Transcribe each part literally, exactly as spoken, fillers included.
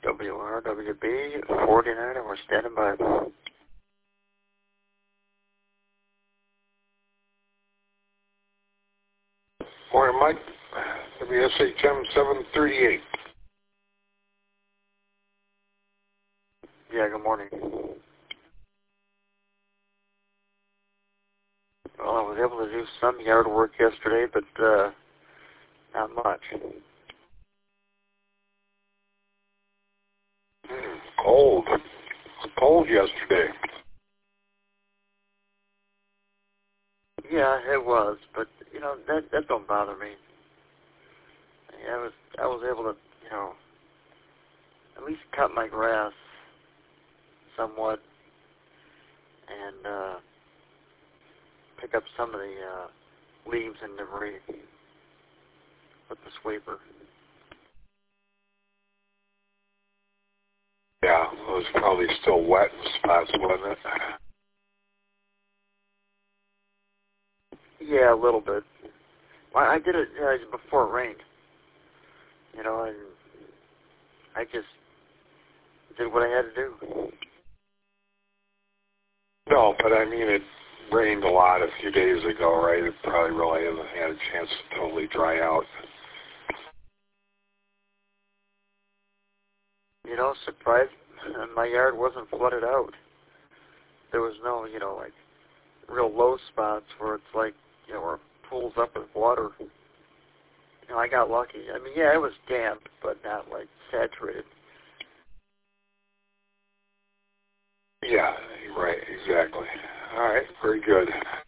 W R W B forty-nine, and we're standing by. Morning, Mike. W S H M seven thirty-eight. Yeah, good morning. Well, I was able to do some yard work yesterday, but uh, not much. Mm, cold. It was cold yesterday. Yeah, it was, but you know that that don't bother me. Yeah, I was I was able to you know at least cut my grass somewhat and uh, pick up some of the uh, leaves and debris with the sweeper. Yeah, it was probably still wet in spots, wasn't it? Yeah, a little bit. Well, I did it uh, before it rained. You know, and I just did what I had to do. No, but I mean, it rained a lot a few days ago, right? It probably really hasn't had a chance to totally dry out. You know, surprised, my yard wasn't flooded out. There was no, you know, like, real low spots where it's like, you know, where it pools up with water. You know, I got lucky. I mean, yeah, it was damp, but not, like, saturated. Yeah, right, exactly. All right, very good.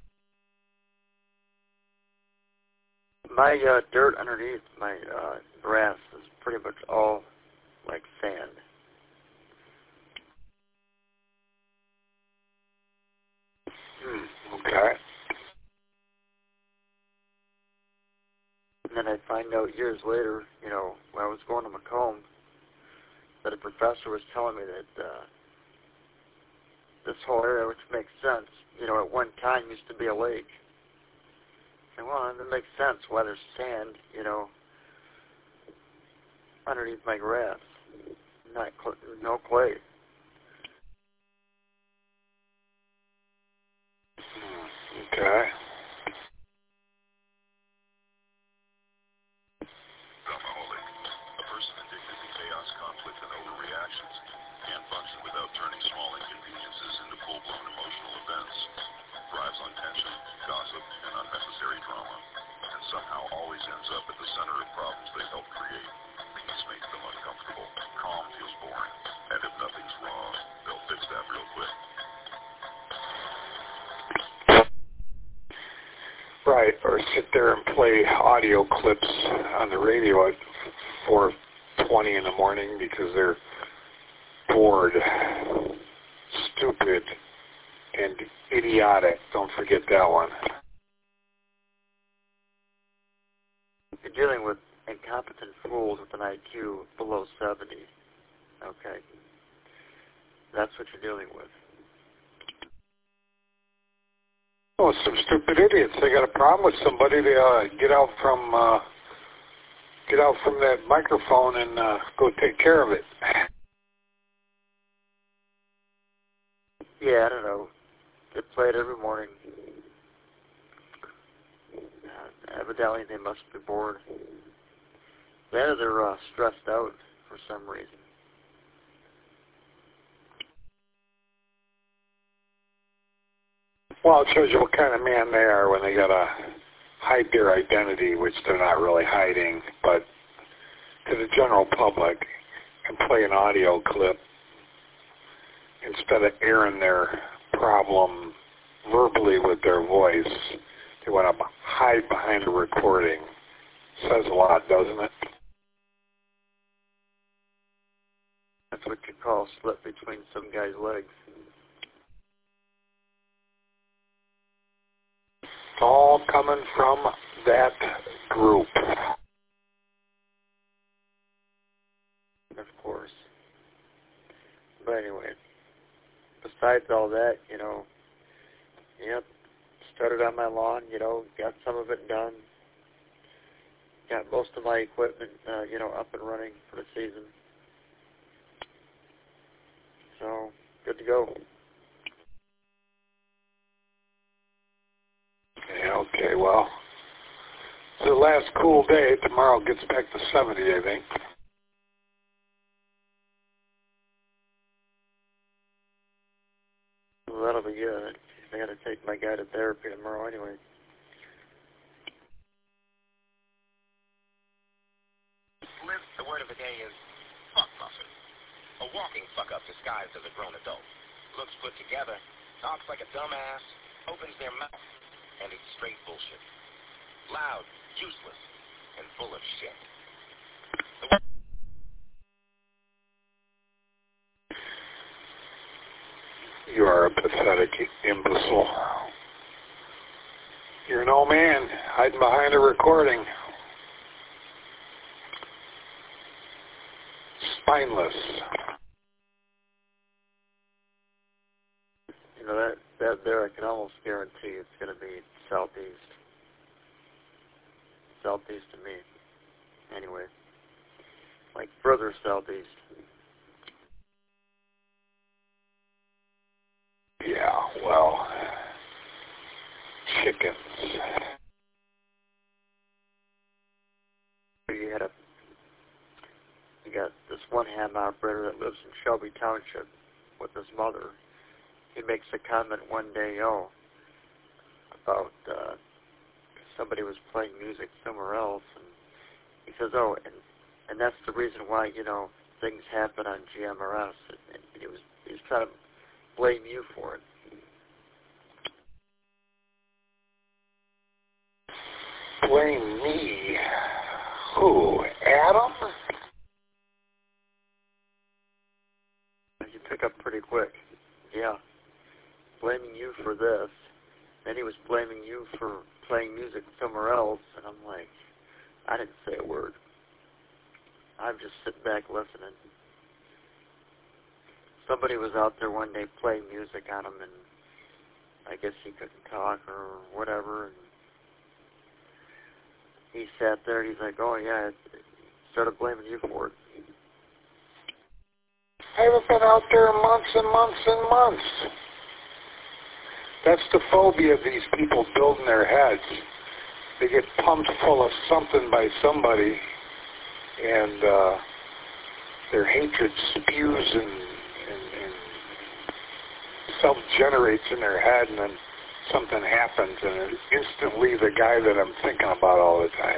My uh, dirt underneath my uh, grass is pretty much all, like, sand. Hmm, okay. And then I find out years later, you know, when I was going to Macomb, that a professor was telling me that uh, this whole area, which makes sense, you know, at one time used to be a lake. And well, that makes sense why there's sand, you know, underneath my grass, not cl- no clay. Okay. A person addicted to chaos, conflict, and overreactions can't function without turning small inconveniences into full-blown emotional events. Thrives on tension, gossip, and unnecessary drama, and somehow always ends up at the center of problems they help create. This makes them uncomfortable. Calm feels boring, and if nothing's wrong, they'll fix that real quick. Right, or sit there and play audio clips on the radio at four twenty in the morning because they're bored, stupid, and idiotic. Don't forget that one. You're dealing with incompetent fools with an I Q below seventy. Okay. That's what you're dealing with. Oh, some stupid idiots. They got a problem with somebody. They uh, get out from uh, get out from that microphone and uh, go take care of it. Yeah, I don't know. They play it every morning. Uh, evidently, they must be bored. Then they're uh, stressed out for some reason. Well, it shows you what kind of man they are when they gotta hide their identity, which they're not really hiding, but to the general public, and play an audio clip instead of airing their problem verbally with their voice. They want to hide behind a recording. Says a lot, doesn't it? That's what you call slip between some guy's legs. It's all coming from that group. Of course. But anyway, besides all that, you know, yep, started on my lawn, you know, got some of it done. Got most of my equipment, uh, you know, up and running for the season. good to go. Yeah, okay, well, it's the last cool day. Tomorrow gets back to seventy, I think. Well, that'll be good. I got to take my guy to therapy tomorrow anyway. Liv, the word of the day is fuck muffin. A walking fuck-up disguised as a grown adult. Looks put together, talks like a dumbass, opens their mouth, and it's straight bullshit. Loud, useless, and full of shit. You are a pathetic imbecile. You're an old man hiding behind a recording. Spineless. You know, that, that there I can almost guarantee it's going to be southeast. Southeast to me. Anyway. Like further southeast. Yeah, well, chickens. You had a, you got this one ham operator that lives in Shelby Township with his mother. He makes a comment one day, oh, about uh, somebody was playing music somewhere else, and he says, oh, and and that's the reason why, you know, things happen on G M R S. And, and he was he was trying to blame you for it. Blame me? Who? Adam? You pick up pretty quick. Yeah. Blaming you for this. Then he was blaming you for playing music somewhere else, and I'm like, I didn't say a word. I'm just sitting back listening. Somebody was out there one day playing music on him, and I guess he couldn't talk or whatever, and he sat there and he's like, oh yeah, it started blaming you for it. I haven't been out there months and months and months. That's the phobia of these people building their heads. They get pumped full of something by somebody, and uh, their hatred spews and, and, and self-generates in their head, and then something happens, and it's instantly the guy that I'm thinking about all the time.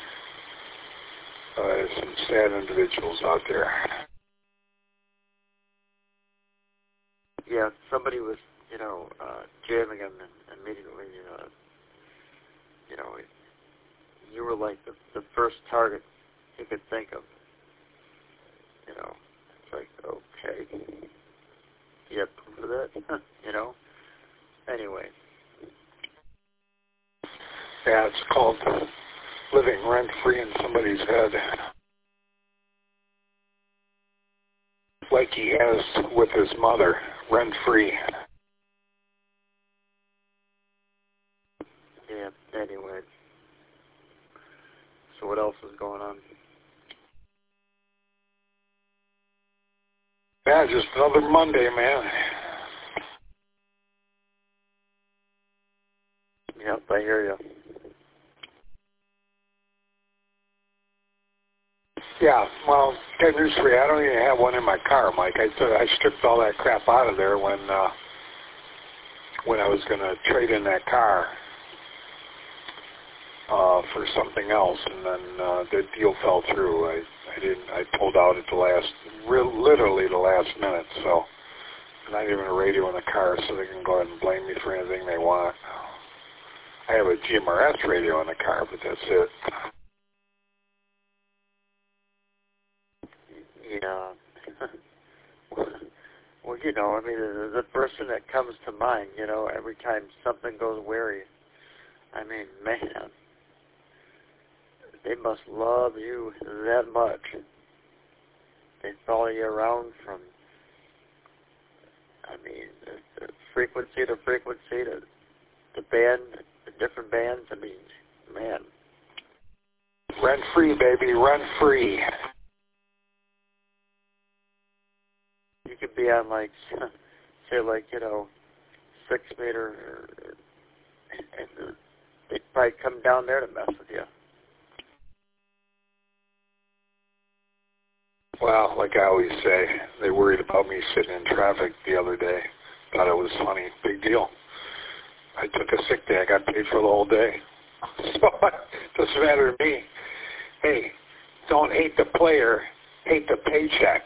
Uh, there's some sad individuals out there. Yeah, somebody was, you know, uh, jamming him, and immediately, uh, you know, you were like the, the first target he could think of. You know, it's like, okay, you have proof of that? You know? Anyway. Yeah, it's called living rent-free in somebody's head. Like he has with his mother, rent-free. Yeah, anyway. So what else is going on? Yeah, just another Monday, man. Yep, I hear you. Yeah, well, got news for you. I don't even have one in my car, Mike. I took, I stripped all that crap out of there when uh, when I was going to trade in that car uh, for something else, and then uh, the deal fell through. I, I didn't. I pulled out at the last, real, literally the last minute. So, not even a radio in the car, so they can go ahead and blame me for anything they want. I have a G M R S radio in the car, but that's it. Yeah. Well, you know, I mean, the, the person that comes to mind, you know, every time something goes wary, I mean, man, they must love you that much. They follow you around from, I mean, the, the frequency to frequency to the band, the different bands. I mean, man. Rent-free, baby, rent-free. You could be on, like, say like, you know, six meter, and they'd probably come down there to mess with you. Well, like I always say, they worried about me sitting in traffic the other day. Thought it was funny. Big deal. I took a sick day. I got paid for the whole day. So it doesn't matter to me. Hey, don't hate the player. Hate the paycheck.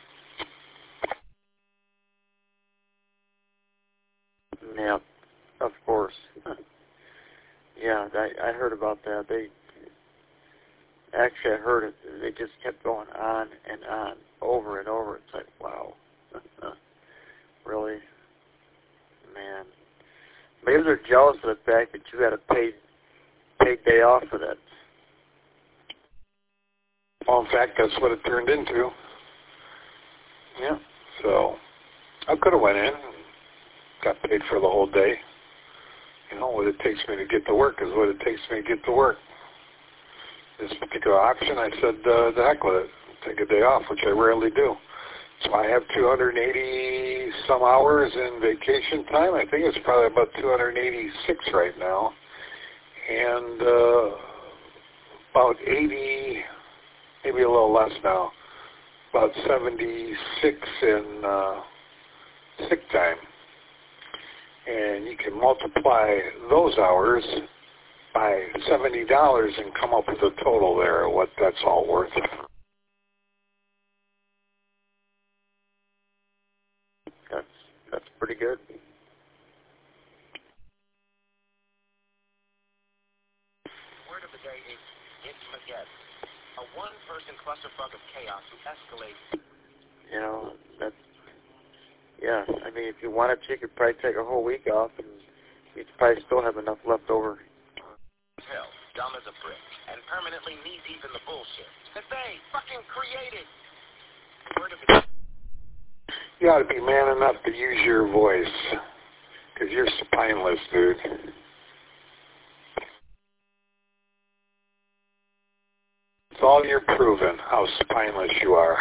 Yeah, of course. Yeah, I, I heard about that. They actually, I heard it. They just kept going on and on, over and over. It's like, wow, really, man. Maybe they're jealous of the fact that you got a paid paid day off for that. Well, in fact, that's what it turned into. Yeah. So I could have went in, and got paid for the whole day. You know, what it takes me to get to work is what it takes me to get to work. This particular option, I said, uh, the heck with it. Take a day off, which I rarely do. So I have two hundred eighty some hours in vacation time. I think it's probably about two hundred eighty-six right now. And uh, about eighty, maybe a little less now, about seventy-six in uh, sick time. And you can multiply those hours by seventy dollars and come up with a total there of what that's all worth. That's that's pretty good. Word of the day is it's Mageddon, a one-person clusterfuck of chaos who escalates. You know, that's, yeah, I mean, if you wanted to, you could probably take a whole week off, and you'd probably still have enough left over. Hell, dumb as a brick, and permanently knee-deep in the bullshit that they fucking created. Word of the day. You ought to be man enough to use your voice, because you're spineless, dude. It's all you're proving, how spineless you are.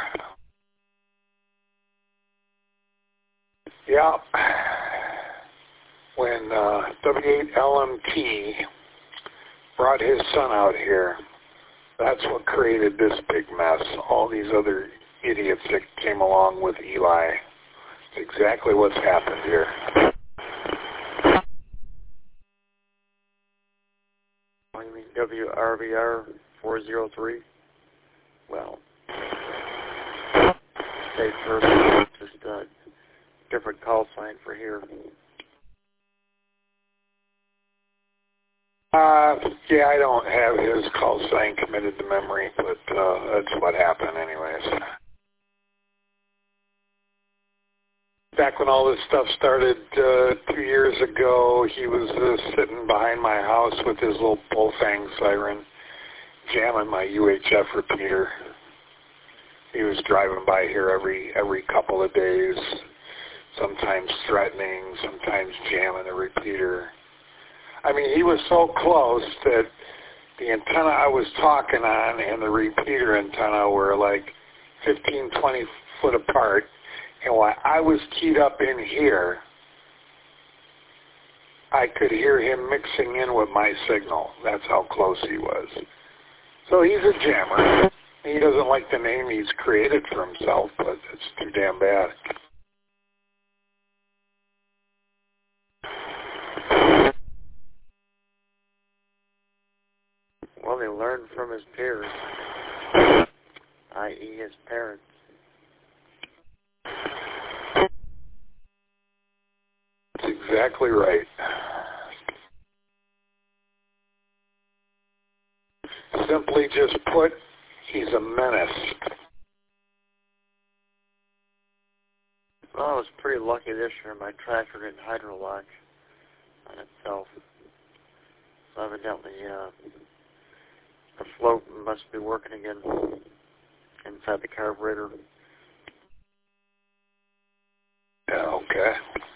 Yeah. When uh, W eight L M T brought his son out here, that's what created this big mess. All these other idiots that came along with Eli. It's exactly what's happened here. Oh, you mean W R V R four oh three? Well, say first, just a different call sign for here. Uh, yeah, I don't have his call sign committed to memory, but uh, that's what happened anyways. Back when all this stuff started uh, two years ago, he was uh, sitting behind my house with his little bullfang siren, jamming my U H F repeater. He was driving by here every every couple of days, sometimes threatening, sometimes jamming the repeater. I mean, he was so close that the antenna I was talking on and the repeater antenna were like fifteen, twenty foot apart. And while I was keyed up in here, I could hear him mixing in with my signal. That's how close he was. So he's a jammer. He doesn't like the name he's created for himself, but it's too damn bad. Well, they learned from his peers, that is his parents. That's exactly right. Simply just put, he's a menace. Well, I was pretty lucky this year. My tractor didn't hydrolock on itself. So evidently, uh, the float must be working again inside the carburetor. Yeah, okay.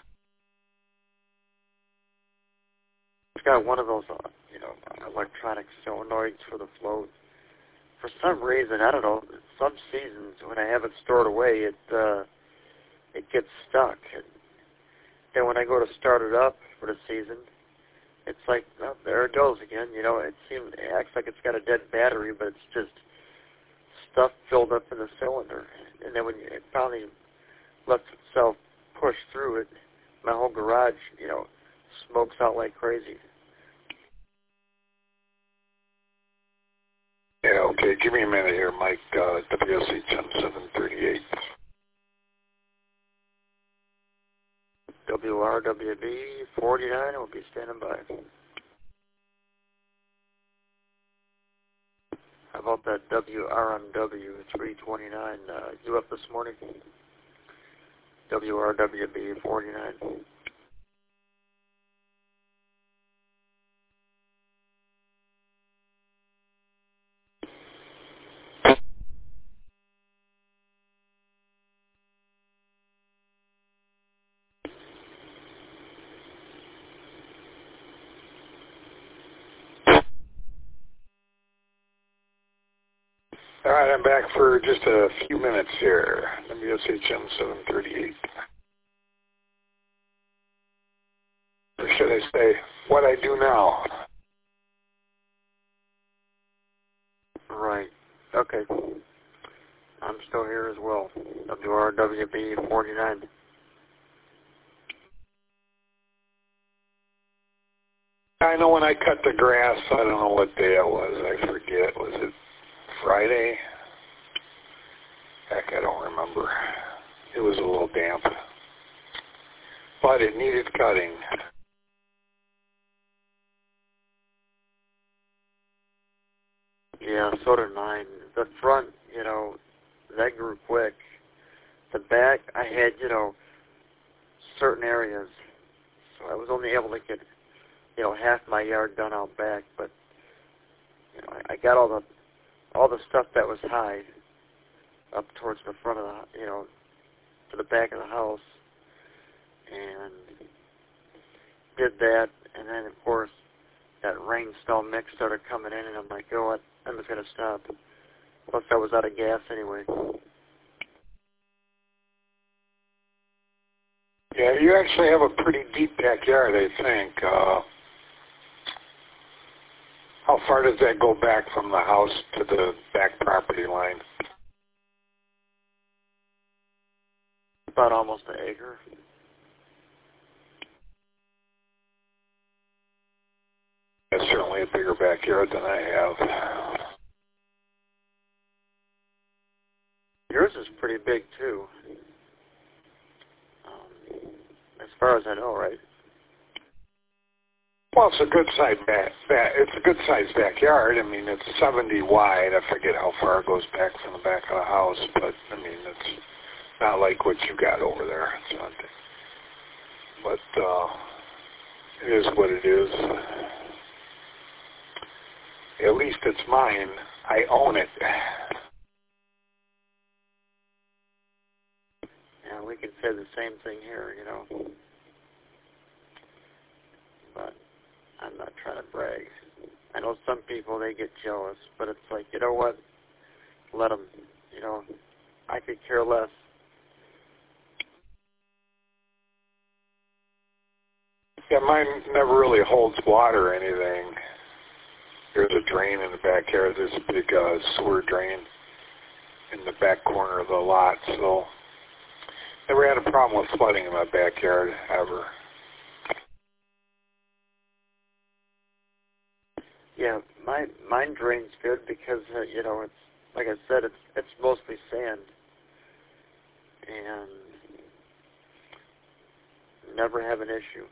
It's got one of those, uh, you know, electronic solenoids for the float. For some reason, I don't know, some seasons when I have it stored away, it uh, it gets stuck. And then when I go to start it up for the season, it's like, well, there it goes again. You know, it seems it acts like it's got a dead battery, but it's just stuff filled up in the cylinder. And then when it finally lets itself push through it, my whole garage, you know, smokes out like crazy. Yeah, okay, give me a minute here, Mike, uh, W S H M seven thirty-eight. W R W B forty-nine will be standing by. How about that W R M W three twenty-nine? Uh, you up this morning? W R W B forty-nine. All right, I'm back for just a few minutes here. W S H M seven thirty-eight. Or should I say, what I do now? Right. Okay. I'm still here as well. W R W B forty-nine. I know when I cut the grass, I don't know what day it was. I forget. Was it Friday? Heck, I don't remember. It was a little damp. But it needed cutting. Yeah, so did mine. The front, you know, that grew quick. The back, I had, you know, certain areas. So I was only able to get, you know, half my yard done out back. But, you know, I, I got all the all the stuff that was high up towards the front of the, you know, to the back of the house. And did that. And then, of course, that rain-snow mix started coming in. And I'm like, oh, what? I'm just going to stop. Plus, I was out of gas anyway. Yeah, you actually have a pretty deep backyard, I think. Uh, how far does that go back from the house to the back property line? About almost an acre. That's certainly a bigger backyard than I have. Yours is pretty big, too. Um, as far as I know, right? Well, it's a good size back, back. It's a good sized backyard. I mean, it's seventy wide. I forget how far it goes back from the back of the house, but I mean, it's not like what you got over there. It's not, but uh, it is what it is. At least it's mine. I own it. Yeah, we can say the same thing here, you know. But I'm not trying to brag. I know some people, they get jealous, but it's like, you know what? Let them, you know, I could care less. Yeah, mine never really holds water or anything. There's a drain in the backyard. There's a big uh, sewer drain in the back corner of the lot, so never had a problem with flooding in my backyard, ever. Yeah, mine, mine drains good because, uh, you know, it's, like I said, it's it's mostly sand. And never have an issue.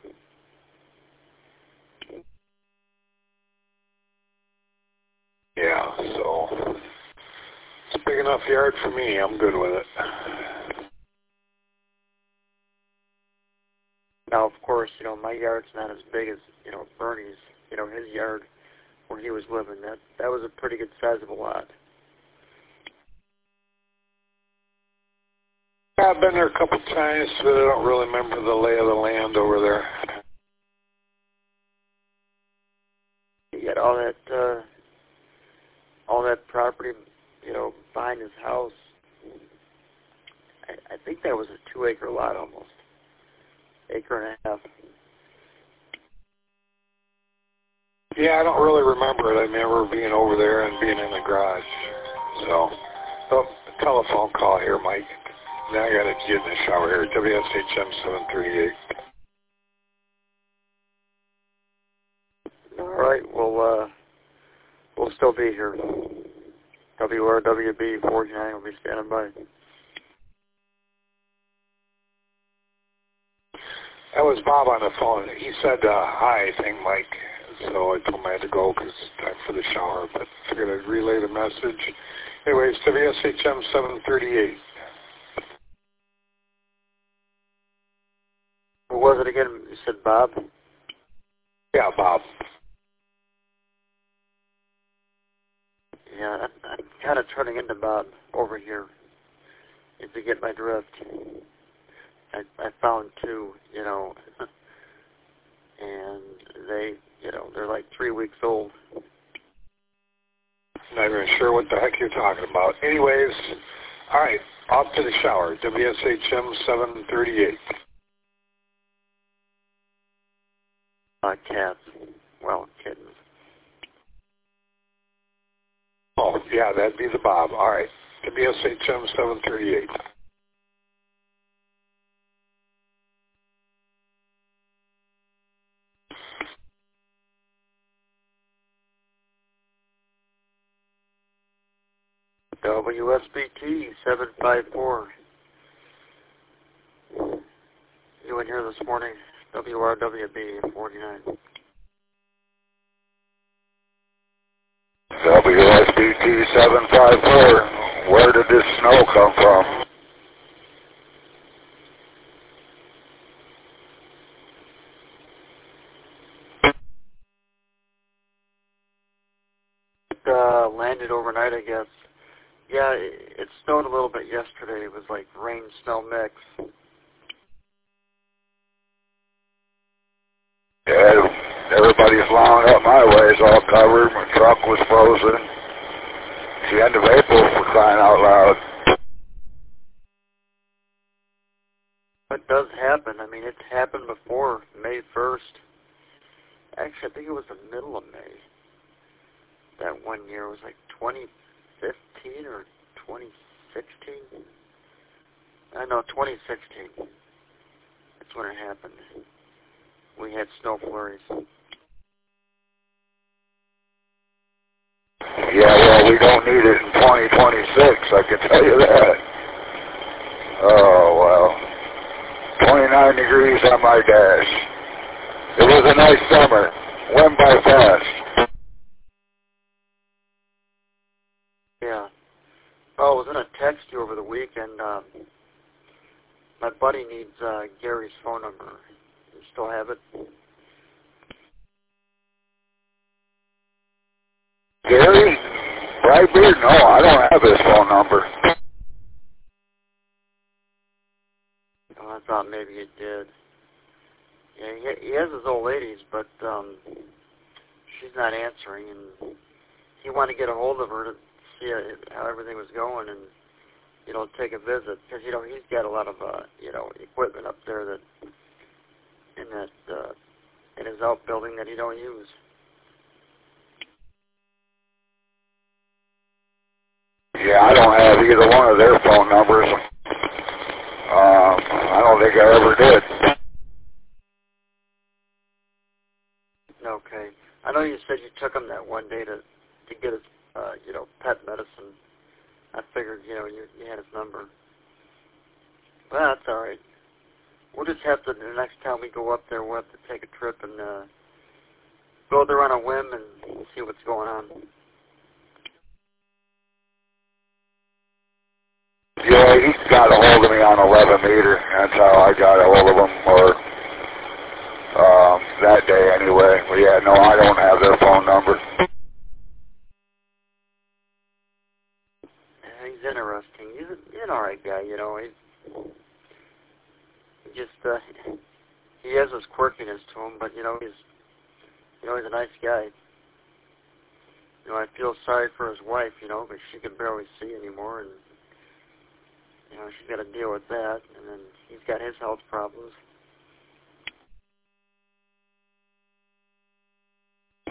Yeah, so it's a big enough yard for me. I'm good with it. Now, of course, you know, my yard's not as big as, you know, Bernie's, you know, his yard where he was living. That that was a pretty good sizable lot. Yeah, I've been there a couple times, but I don't really remember the lay of the land over there. He had all that, uh, all that property, you know, behind his house. I, I think that was a two-acre lot almost. acre and a half. Yeah, I don't really remember it. I remember being over there and being in the garage. So, oh, telephone call here, Mike. Now I got to get in the shower here. W S H M seven thirty-eight. All right, we'll uh, we'll still be here. W R W B forty-nine will be standing by. That was Bob on the phone. He said uh, hi, I think, Mike. So I told him I had to go because it's time for the shower. But I figured I'd relay the message. Anyways, W S H M seven thirty-eight. Who was it again? You said Bob? Yeah, Bob. Yeah, I'm kind of turning into Bob over here, if you get my drift. I, I found two, you know, and they, you know, they're like three weeks old. Not even sure what the heck you're talking about. Anyways, all right, off to the shower. W S H M seven thirty-eight. Uh, cats. Well, kittens. Oh, yeah, that'd be the Bob. All right, W S H M seven thirty-eight. W S B T seven five four. You in here this morning? W R W B forty-nine. W S B T seven five four, where did this snow come from? It uh, landed overnight, I guess. Yeah, it, it snowed a little bit yesterday. It was like rain, snow mix. Yeah, everybody's long up my way is all covered. My truck was frozen. It's the end of April, for crying out loud. It does happen. I mean, it's happened before, May first. Actually, I think it was the middle of May. That one year was like twenty fifteen or twenty sixteen. I know, twenty sixteen. That's when it happened. We had snow flurries. Yeah, well, we don't need it in twenty twenty-six, I can tell you that. Oh, well. twenty-nine degrees on my dash. It was a nice summer. Went by fast. Yeah. Oh, I was going to text you over the weekend. Um, my buddy needs uh, Gary's phone number. You still have it? Gary? Brightbeard? No, I don't have his phone number. Oh, I thought maybe you did. Yeah, he, he has his old ladies, but um, she's not answering, and he wanted to get a hold of her to see how everything was going, and you know, take a visit, because you know he's got a lot of uh, you know equipment up there that in that uh, in his outbuilding that he don't use. Yeah, I don't have either one of their phone numbers. Um, I don't think I ever did. Okay. I know you said you took him that one day to to get his uh, you know pet medicine. I figured you know you, you had his number. But that's all right. We'll just have to, the next time we go up there, we'll have to take a trip and uh, go there on a whim and see what's going on. Yeah, he got a hold of me on eleven meter. That's how I got a hold of him, or um, that day anyway. But yeah, no, I don't have their phone number. Yeah, he's interesting. He's, a, he's an all right guy, you know. He's he just uh, he has his quirkiness to him, but you know he's you know he's a nice guy. You know, I feel sorry for his wife, you know, but she can barely see anymore, and you know she's got to deal with that. And then he's got his health problems.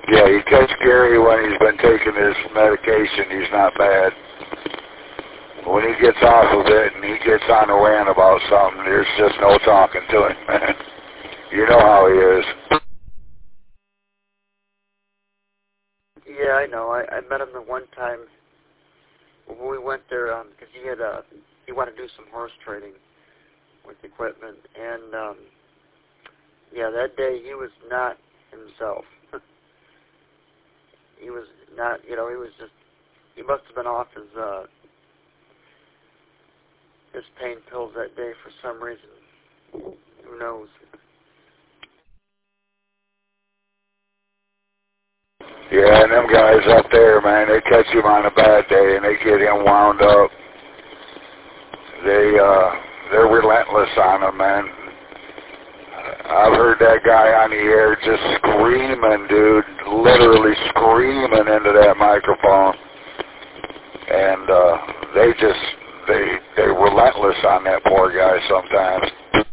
Yeah, you catch Gary when he's been taking his medication, he's not bad. When he gets off of it and he gets on a rant about something, there's just no talking to him, man. You know how he is. Yeah, I know. I, I met him the one time when we went there because um, he had uh, he wanted to do some horse trading with equipment, and um, yeah, that day he was not himself. He was not, you know, he was just, he must have been off his uh, his pain pills that day for some reason. Who knows? Yeah, and them guys up there, man, they catch him on a bad day and they get him wound up. They, uh, they're relentless on him, man. I've heard that guy on the air just screaming, dude, literally screaming into that microphone. And, uh, they just, they, they're relentless on that poor guy sometimes.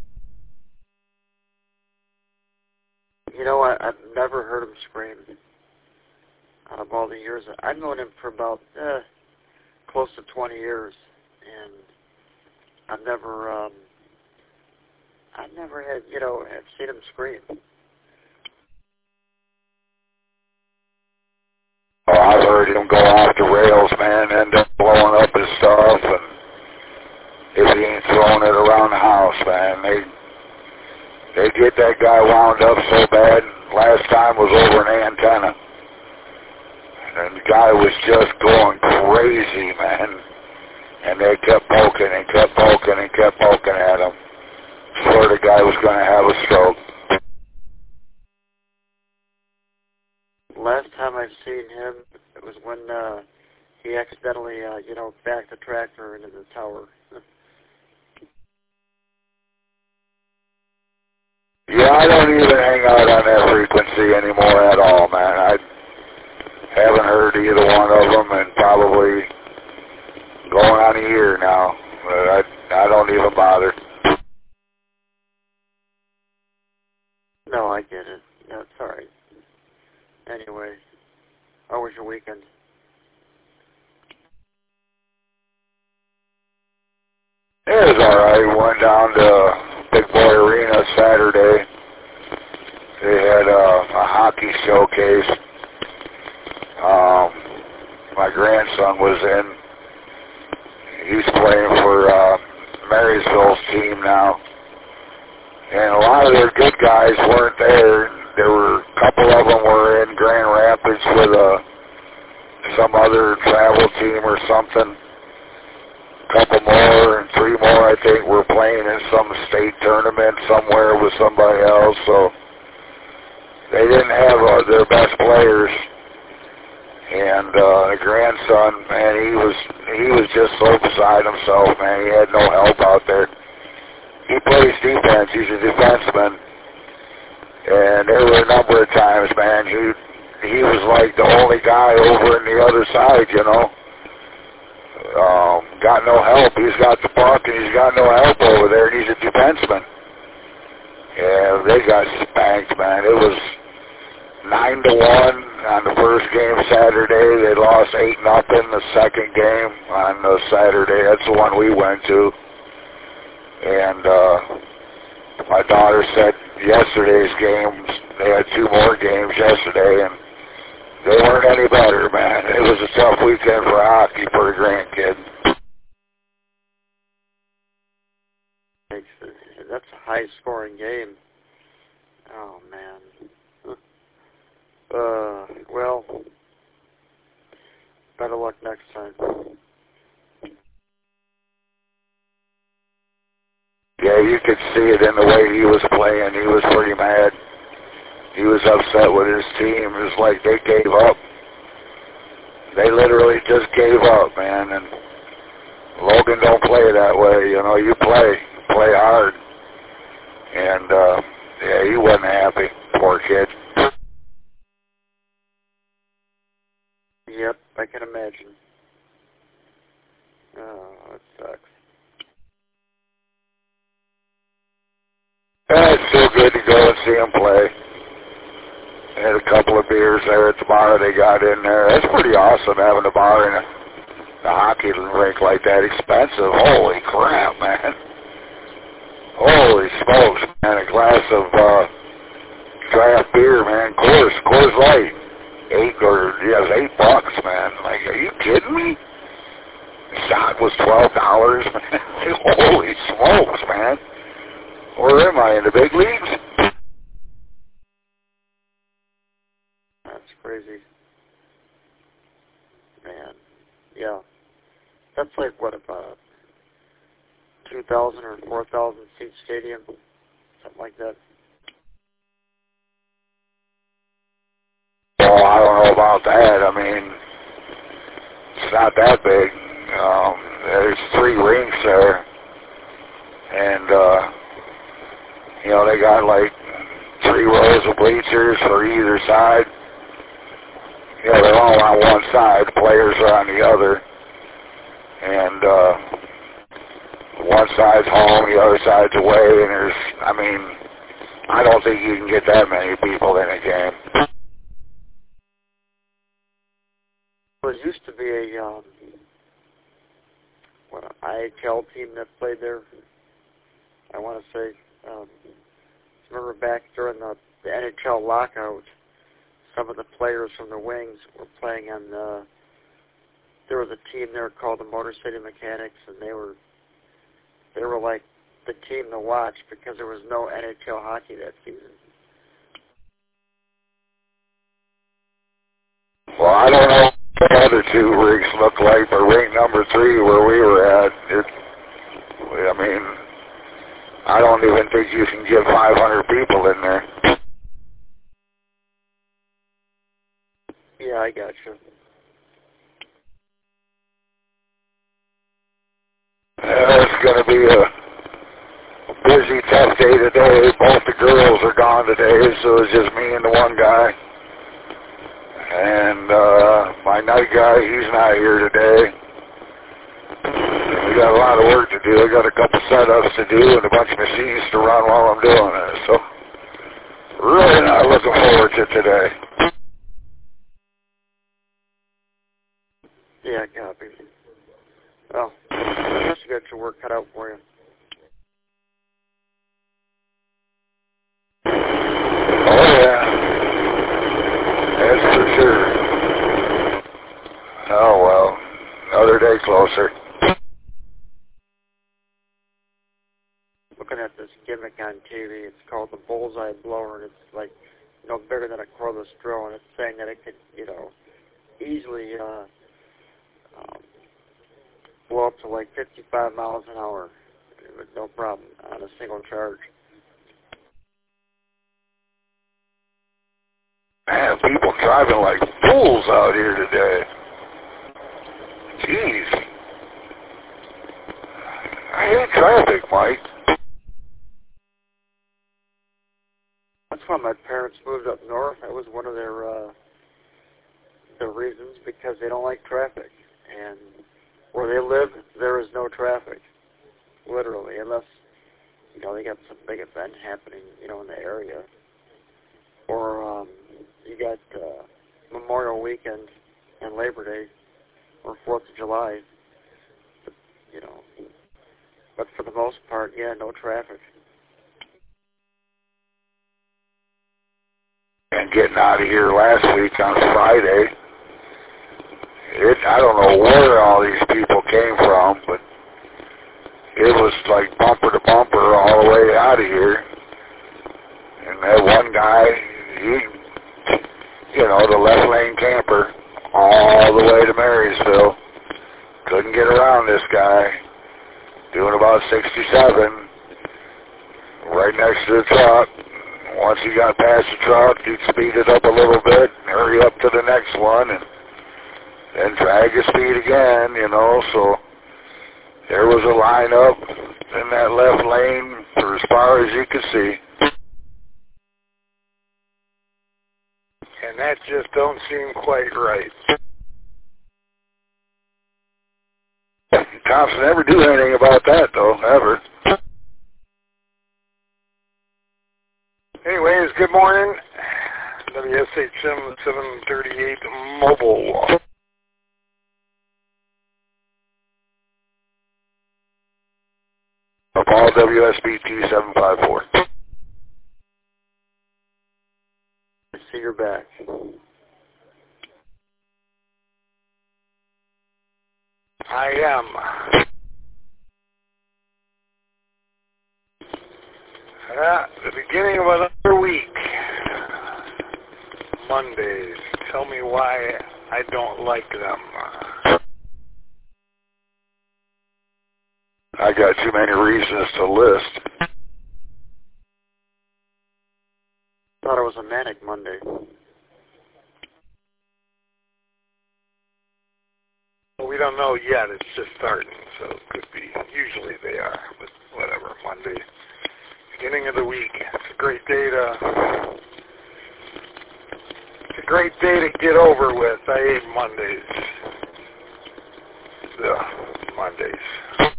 You know, I, I've never heard him scream. Out of all the years, I've known him for about uh, close to twenty years, and I've never, um, I've never had, you know, have seen him scream. Oh, I've heard him go off the rails, man, end up blowing up his stuff, and if he ain't throwing it around the house, man, they they get that guy wound up so bad. Last time was over an antenna. And the guy was just going crazy, man. And they kept poking and kept poking and kept poking at him. Sure, the guy was going to have a stroke. Last time I've seen him, it was when uh, he accidentally, uh, you know, backed the tractor into the tower. Yeah, I don't even hang out on that frequency anymore at all, man. I haven't heard either one of them, and probably going on a year now. But I, I don't even bother. No, I get it. No, it's all right. Anyway, how was your weekend? It was all right. Went down to Big Boy Arena Saturday. They had uh, a hockey showcase. Um, my grandson was in. He's playing for uh, Marysville's team now. And a lot of their good guys weren't there. There were a couple of them were in Grand Rapids with uh, some other travel team or something. A couple more and three more, I think, were playing in some state tournament somewhere with somebody else. So they didn't have uh, their best players. And uh, the grandson, man, he was he was just so beside himself, man. He had no help out there. He plays defense. He's a defenseman. And there were a number of times, man, he he was like the only guy over on the other side, you know. Um, got no help. He's got the puck, and he's got no help over there, and he's a defenseman. Yeah, they got spanked, man. It was nine to one. On the first game Saturday, they lost eight nothing. The second game on the Saturday, that's the one we went to. And uh, my daughter said yesterday's games, they had two more games yesterday, and they weren't any better, man. It was a tough weekend for hockey for a grandkid. That's a high-scoring game. Oh, man. Uh, well, better luck next time. Yeah, you could see it in the way he was playing. He was pretty mad. He was upset with his team. It was like they gave up. They literally just gave up, man. And Logan don't play that way. You know, you play. Play hard. And, uh, yeah, he wasn't happy. Poor kid. Yep, I can imagine. Oh, it sucks. Yeah, it's still good to go and see him play. Had a couple of beers there at the bar they got in there. That's pretty awesome having a bar in a, a hockey rink like that. Expensive. Holy crap, man. Holy smokes, man. A glass of uh, draft beer, man. Coors, Coors Light. Eight or, yeah, it was eight bucks, man. Like, are you kidding me? The shot was twelve dollars, man. Holy smokes, man. Where am I, in the big leagues? That's crazy. Man. Yeah. That's like, what, about two thousand or four thousand seat stadium? Something like that. Well, I don't know about that. I mean, it's not that big. Um, there's three rinks there. And, uh, you know, they got like three rows of bleachers for either side. You know, they're all on one side. The players are on the other. And, uh, one side's home, the other side's away. And there's, I mean, I don't think you can get that many people in a game. There used to be a, um, what, an I H L team that played there. I want to say, um, remember back during the, the N H L lockout, some of the players from the Wings were playing on the, there was a team there called the Motor City Mechanics, and they were, they were like the team to watch because there was no N H L hockey that season. Well, I don't know what the other two rigs look like, but ring number three where we were at, it, I mean, I don't even think you can get five hundred people in there. Yeah, I got you. Uh, it's going to be a busy, tough day today. Both the girls are gone today, so it's just me and the one guy. And uh, my night guy, he's not here today. We got a lot of work to do. I got a couple setups to do and a bunch of machines to run while I'm doing it. So really not looking forward to today. Yeah, copy. Well, I guess you got your work cut out for you. Oh, yeah. That's for sure. Oh, well. Another day closer. Looking at this gimmick on T V, it's called the Bullseye Blower, and it's like, you know, bigger than a cordless drill, and it's saying that it could, you know, easily uh, um, blow up to like fifty-five miles an hour with no problem on a single charge. Man, people driving like fools out here today. Jeez. I hate traffic, Mike. That's why my parents moved up north. That was one of their uh, their reasons, because they don't like traffic. And where they live, there is no traffic, literally, unless, you know, they got some big event happening, you know, in the area. Or um, you got uh, Memorial Weekend and Labor Day, or Fourth of July, but, you know. But for the most part, yeah, no traffic. And getting out of here last week on Friday, it, I don't know where all these people came from, but it was like bumper to bumper all the way out of here. And that one guy, he, you know, the left lane camper, all the way to Marysville. Couldn't get around this guy. Doing about sixty-seven, right next to the truck. Once he got past the truck, he'd speed it up a little bit, and hurry up to the next one, and then drag his speed again, you know. So there was a lineup in that left lane for as far as you could see. And that just don't seem quite right. Cops never do anything about that, though, ever. Anyways, good morning. W S H M seven thirty-eight mobile. Apollo W S B T seven five four. I see you're back. I am. At the beginning of another week. Mondays. Tell me why I don't like them. I got too many reasons to list. Thought it was a manic Monday. Well, we don't know yet. It's just starting, so it could be. Usually they are, but whatever. Monday. Beginning of the week. It's a great day to... It's a great day to get over with. I hate Mondays. Ugh, Mondays.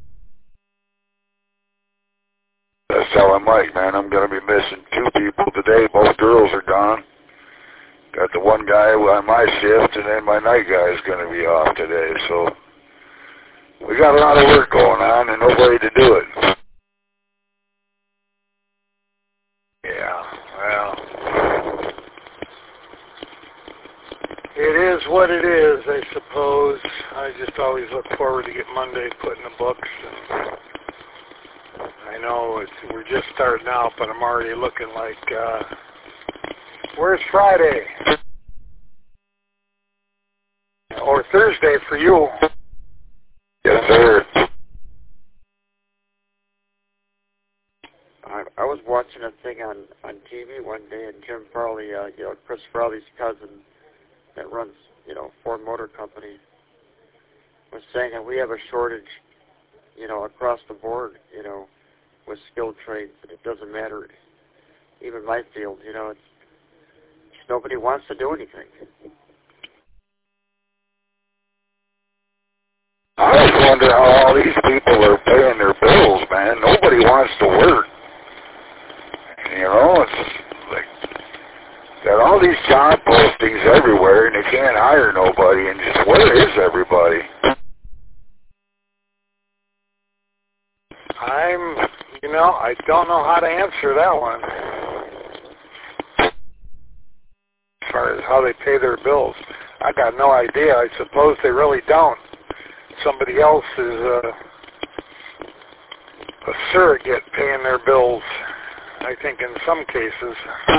That's how I'm like, man. I'm going to be missing two people today. Both girls are gone. Got the one guy on my shift, and then my night guy is going to be off today. So we got a lot of work going on and nobody to do it. Yeah, well, it is what it is, I suppose. I just always look forward to get Monday put in the books. And I know it's, we're just starting out, but I'm already looking like, uh, where's Friday? Or Thursday for you. Yes, sir. I, I was watching a thing on, on T V one day, and Jim Farley, uh, you know, Chris Farley's cousin that runs, you know, Ford Motor Company, was saying that we have a shortage, you know, across the board, you know, with skilled trades. It doesn't matter. Even my field, you know, it's just nobody wants to do anything. I just wonder how all these people are paying their bills, man. Nobody wants to work. You know, it's like, got all these job postings everywhere, and they can't hire nobody, and just where is everybody? I'm, you know, I don't know how to answer that one. As far as how they pay their bills, I got no idea. I suppose they really don't. Somebody else is a, a surrogate paying their bills, I think, in some cases.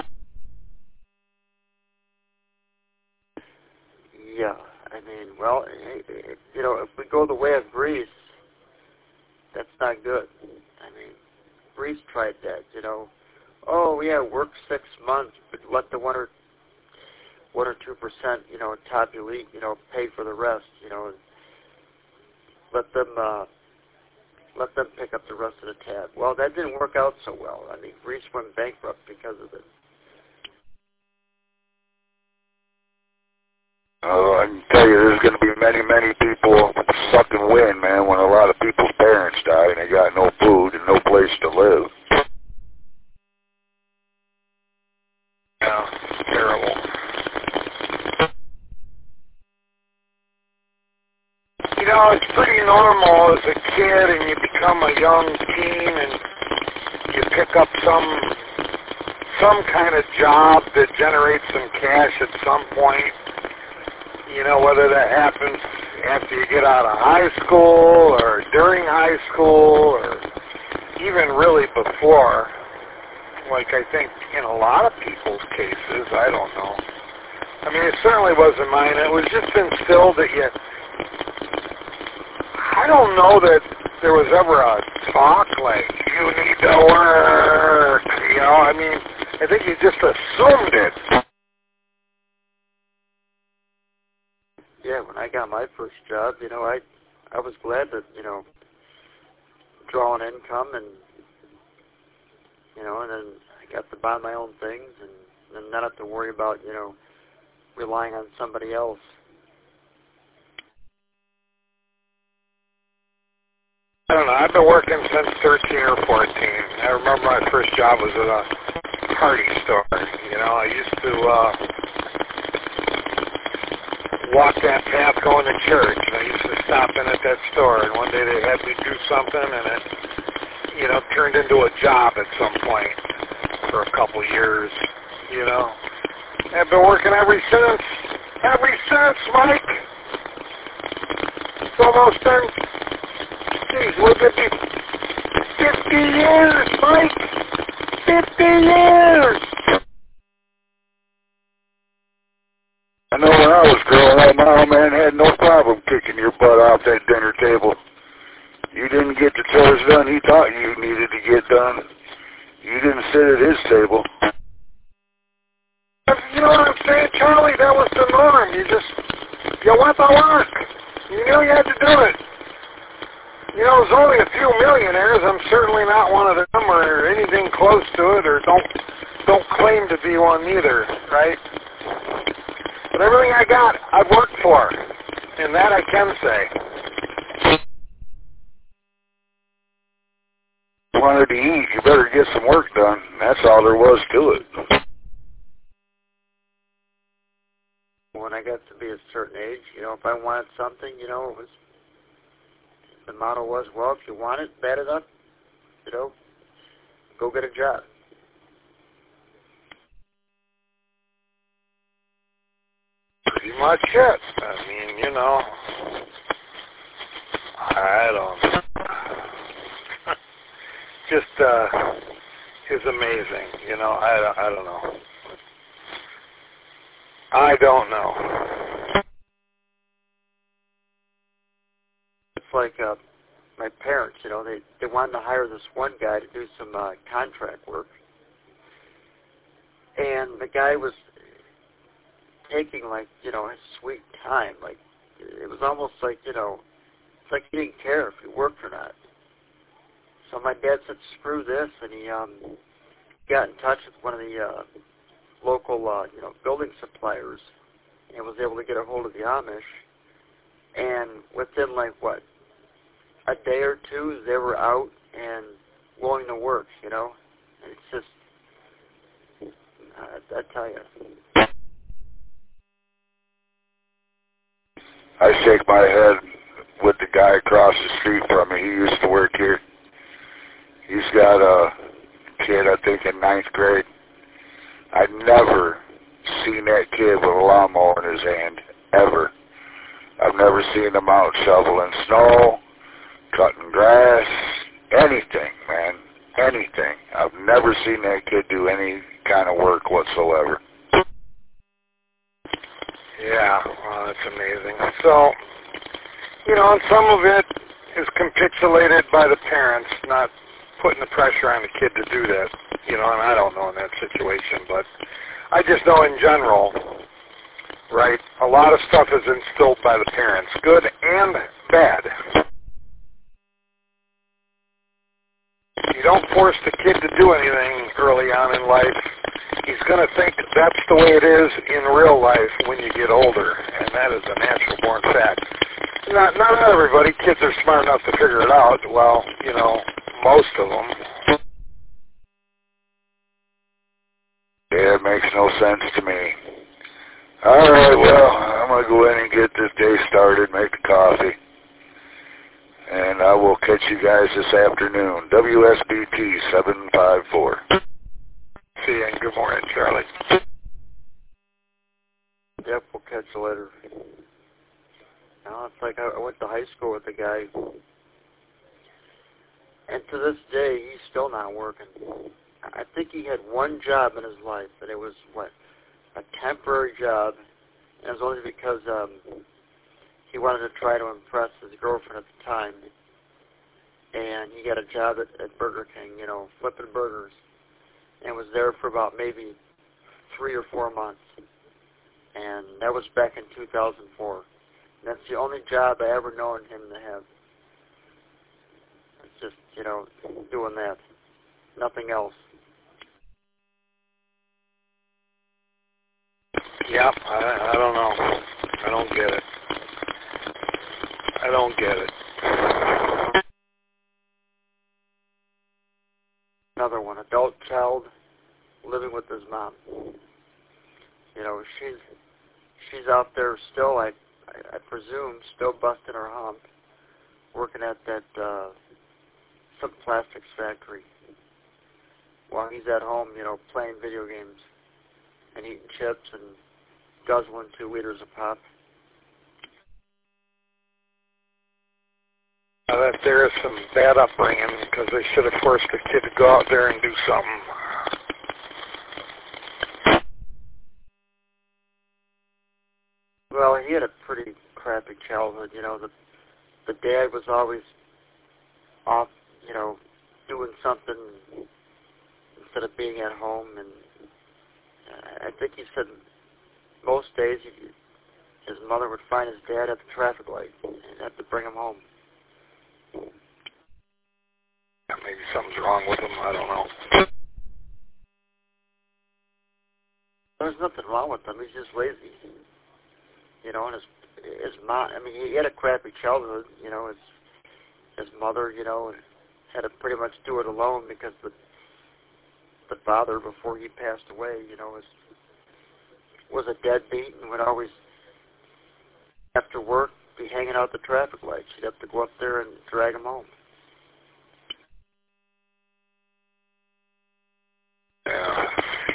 Yeah, I mean, well, you know, if we go the way of Greece, that's not good. I mean, Greece tried that, you know. Oh, yeah, work six months, but let the one or one or two percent, you know, top elite, you know, pay for the rest, you know. Let them, uh, let them pick up the rest of the tab. Well, that didn't work out so well. I mean, Greece went bankrupt because of it. Oh, I can tell you there's going to be many, many people sucking wind, man, when a lot of people's parents die and they got no food and no place to live. Yeah, it's terrible. You know, it's pretty normal as a kid and you become a young teen and you pick up some some kind of job that generates some cash at some point. You know, whether that happens after you get out of high school or during high school or even really before. Like I think in a lot of people's cases, I don't know. I mean, it certainly wasn't mine. It was just instilled that you... I don't know that there was ever a talk like, you need to work, you know, I mean, I think you just assumed it. Yeah, when I got my first job, you know, I I was glad to, you know, draw an income and, you know, and then I got to buy my own things and, and not have to worry about, you know, relying on somebody else. I don't know. I've been working since thirteen or fourteen. I remember my first job was at a party store. You know, I used to uh, walk that path going to church, and I used to stop in at that store, and one day they had me do something, and it, you know, turned into a job at some point for a couple years, you know. I've been working ever since. Ever since, Mike. It's almost been, geez, look at me, fifty years, Mike. fifty years. I know when I was growing up, my old man had no problem kicking your butt off that dinner table. You didn't get the chores done he thought you needed to get done. You didn't sit at his table. You know what I'm saying, Charlie? That was the norm. You just, you went to work. You knew you had to do it. You know, there's only a few millionaires. I'm certainly not one of them or anything close to it, or don't don't claim to be one either, right? But everything I got, I've worked for, and that I can say. You wanted to eat, you better get some work done. That's all there was to it. When I got to be a certain age, you know, if I wanted something, you know, it was, the motto was, well, if you want it bad enough, you know, go get a job. Pretty much it. I mean, you know, I don't know. Just, uh, is amazing, you know, I, I don't know. I don't know. It's like uh, my parents, you know, they, they wanted to hire this one guy to do some uh, contract work. And the guy was taking, like, you know, his sweet time. Like, it was almost like, you know, it's like he didn't care if he worked or not. So my dad said, screw this, and he um, got in touch with one of the uh, local, uh, you know, building suppliers, and was able to get a hold of the Amish. And within, like, what, a day or two, they were out and willing to work, you know. And it's just, uh, I tell you. I shake my head with the guy across the street from me. He used to work here. He's got a kid, I think, in ninth grade. I'd never seen that kid with a lawnmower in his hand, ever. I've never seen him out shoveling snow, cutting grass, anything, man, anything. I've never seen that kid do any kind of work whatsoever. Yeah, well, that's amazing. So, you know, and some of it is capitulated by the parents, not putting the pressure on the kid to do that. You know, and I don't know in that situation, but I just know in general, right, a lot of stuff is instilled by the parents, good and bad. You don't force the kid to do anything early on in life. He's going to think that's the way it is in real life when you get older, and that is a natural-born fact. Not, not everybody. Kids are smart enough to figure it out. Well, you know, most of them. Yeah, it makes no sense to me. All right, well, I'm going to go in and get this day started, make the coffee. And I will catch you guys this afternoon. W S B T seven five four. See you, and good morning, Charlie. Yep, we'll catch you later. Now, it's like I went to high school with a guy, and to this day, he's still not working. I think he had one job in his life, and it was, what, a temporary job, and it was only because um, he wanted to try to impress his girlfriend at the time, and he got a job at, at Burger King, you know, flipping burgers, and was there for about maybe three or four months, and that was back in two thousand four. And that's the only job I ever known him to have. It's just, you know, doing that. Nothing else. Yep, I, I don't know. I don't get it. I don't get it. Another one, adult child living with mom. You know, she's she's out there still, I, I, I presume, still busting her hump, working at that uh, some plastics factory, while he's at home, you know, playing video games and eating chips and guzzling two liters of pop. Now that there is some bad upbringing because they should have forced the kid to go out there and do something. Well, he had a pretty crappy childhood. You know, the the dad was always off, you know, doing something instead of being at home. And I think he said most days he, his mother would find his dad at the traffic light and have to bring him home. Yeah, maybe something's wrong with him. I don't know. There's nothing wrong with him. He's just lazy. You know, and his his mom. I mean, he had a crappy childhood. You know, his his mother, you know, had to pretty much do it alone because the the father, before he passed away, you know, was was a deadbeat and would always, after work, be hanging out at the traffic lights. She'd have to go up there and drag him home. Yeah.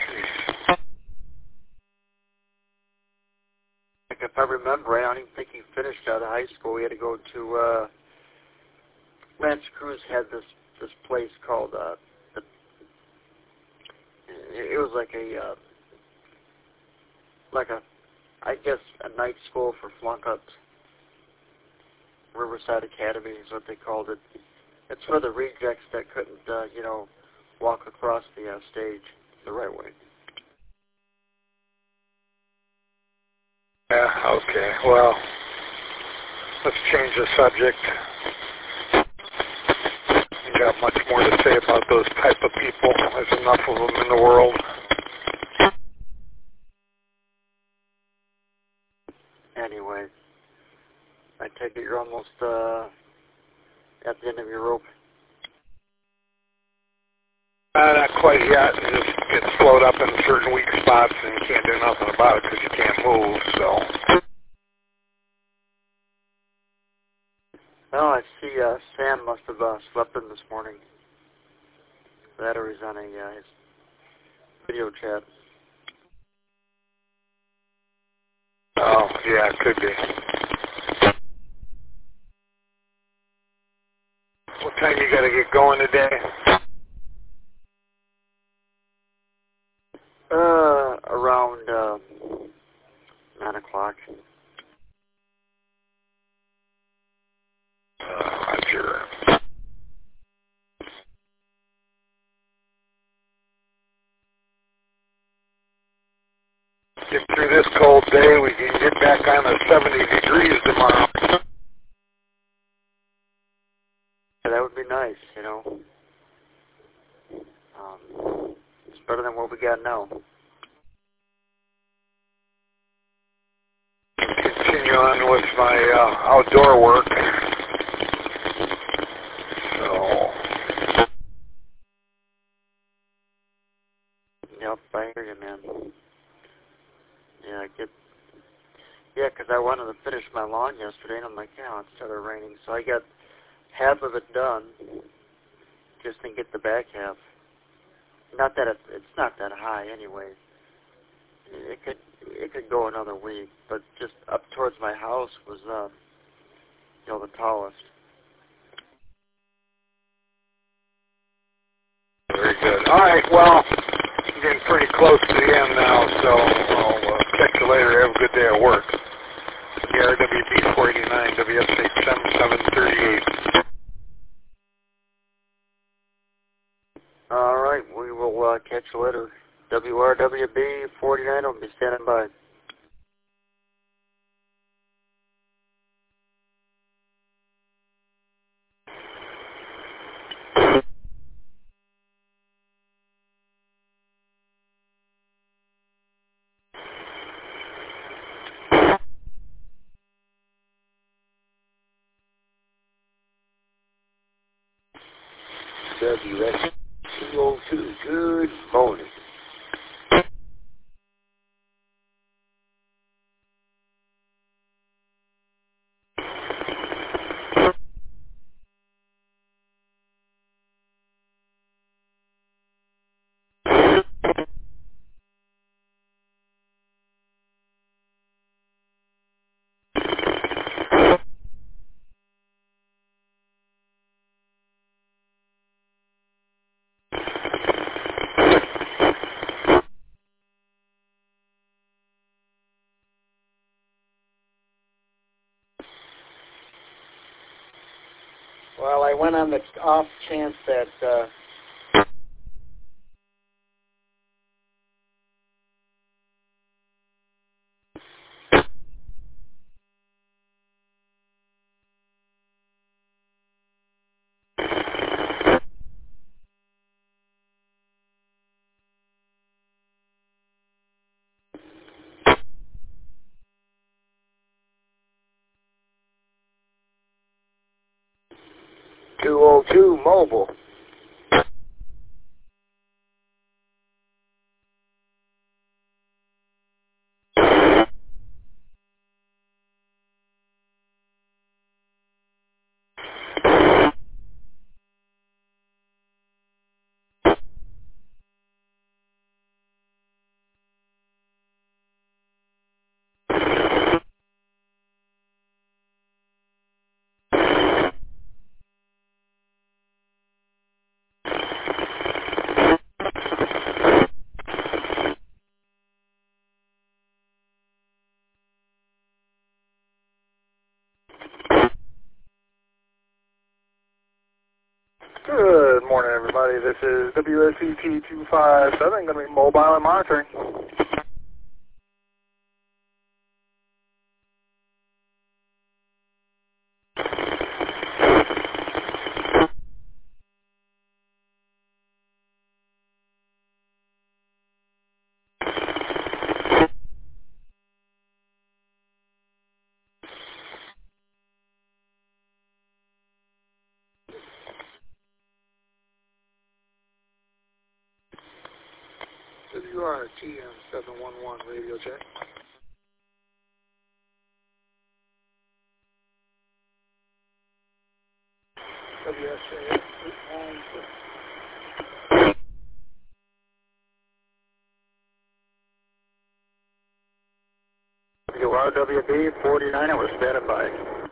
Like if I remember right, I don't even think he finished out of high school. He had to go to uh, Lance Cruz had this this place called uh, the. It was like a uh, like a, I guess a night school for flunk-ups. Riverside Academy is what they called it. It's for the rejects that couldn't, uh, you know, walk across the uh, stage the right way. Yeah, okay. Well, let's change the subject. You got much more to say about those type of people. There's enough of them in the world. Anyway, I take it you're almost uh, at the end of your rope. Uh, not quite yet. It just gets slowed up in certain weak spots and you can't do nothing about it because you can't move, so. Well, I see uh, Sam must have uh, slept in this morning. That or he's on a uh, his video chat. Oh, yeah, it could be. What time you got to get going today? Uh, around uh, nine o'clock. Uh, Roger. Get through this cold day, we can get back on to seventy degrees tomorrow. Yeah, that would be nice, you know. Um, it's better than what we got now. Continue on with my uh, outdoor work. So. Yep, I hear you, man. Yeah, I get. Yeah, 'cause I wanted to finish my lawn yesterday, and I'm like, yeah, it started raining, so I got half of it done. Just didn't get the back half. Not that it, it's not that high anyway. It could it could go another week, but just up towards my house was uh, you know, the tallest. Very good. All right, well, I'm getting pretty close to the end now, so I'll uh, catch you later. Have a good day at work. The R W B four eighty-nine, W S H seventy-seven thirty-eight. All right, we will uh, catch you later. W R W B forty-nine will be standing by. W S two oh two, good morning. Well, I went on the off chance that uh, two oh two mobile. Good morning, everybody. This is W S C T two five seven, going to be mobile and monitoring. W R T M seven one one radio check. W S J S eight nine six. W R W B forty-nine, we're standing by.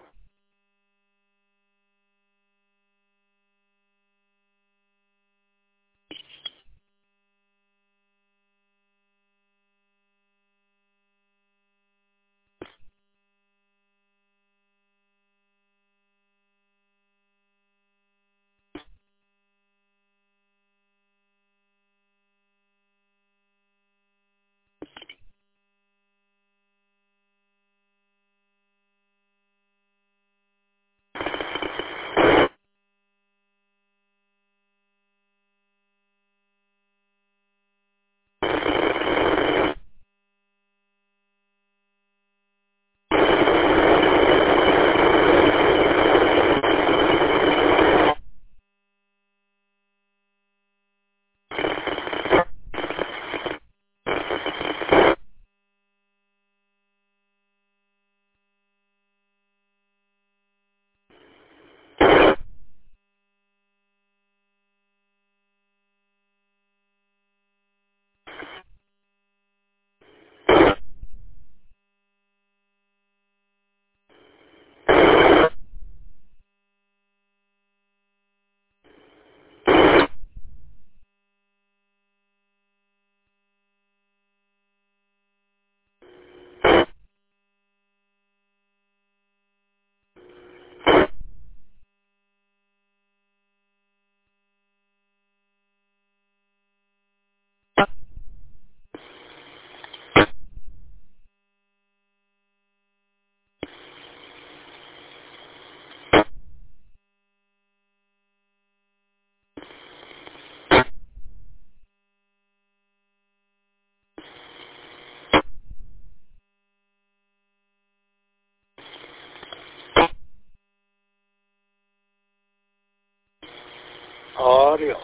Audio.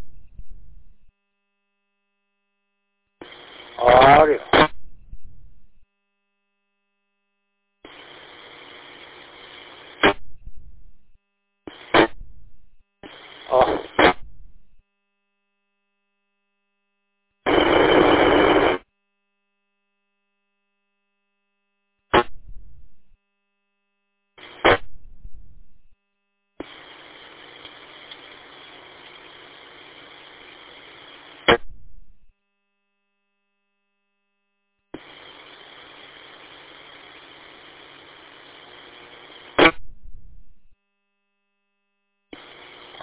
Audio. Oh.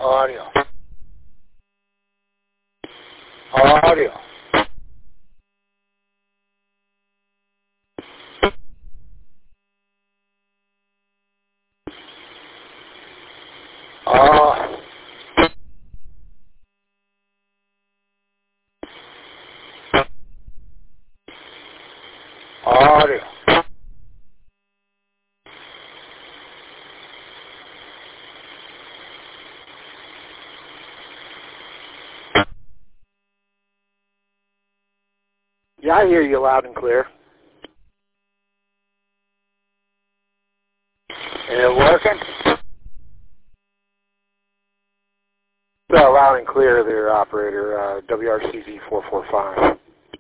Audio. Audio. Uh, audio. Yeah, I hear you loud and clear. Is it working? So loud and clear there, operator, uh, W R C Z four four five.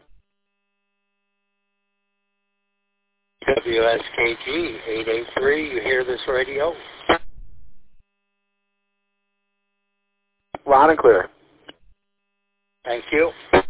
W S K G eight eight three, you hear this radio? Loud and clear. Thank you.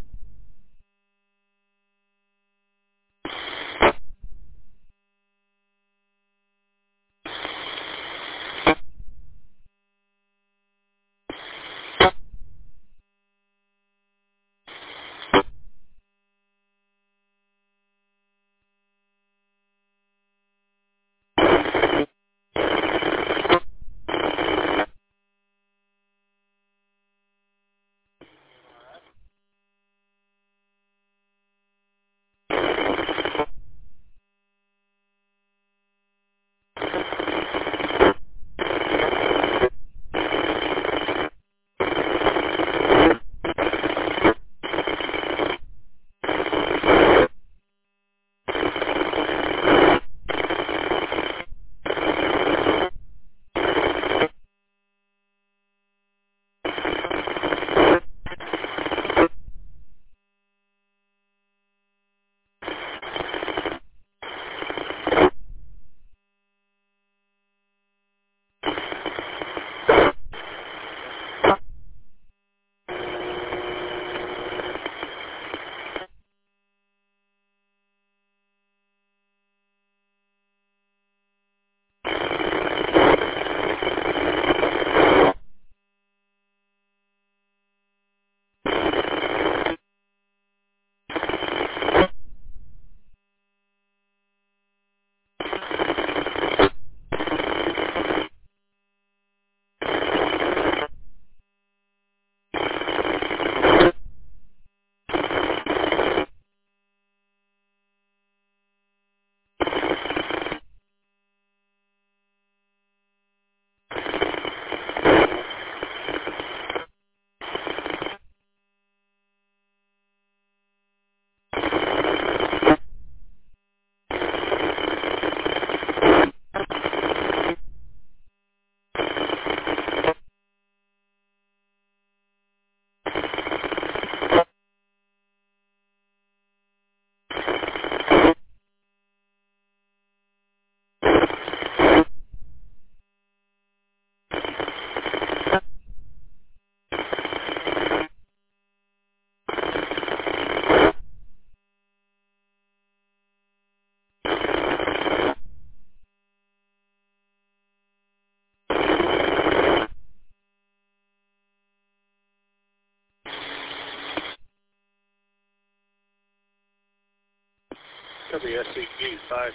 W S C G five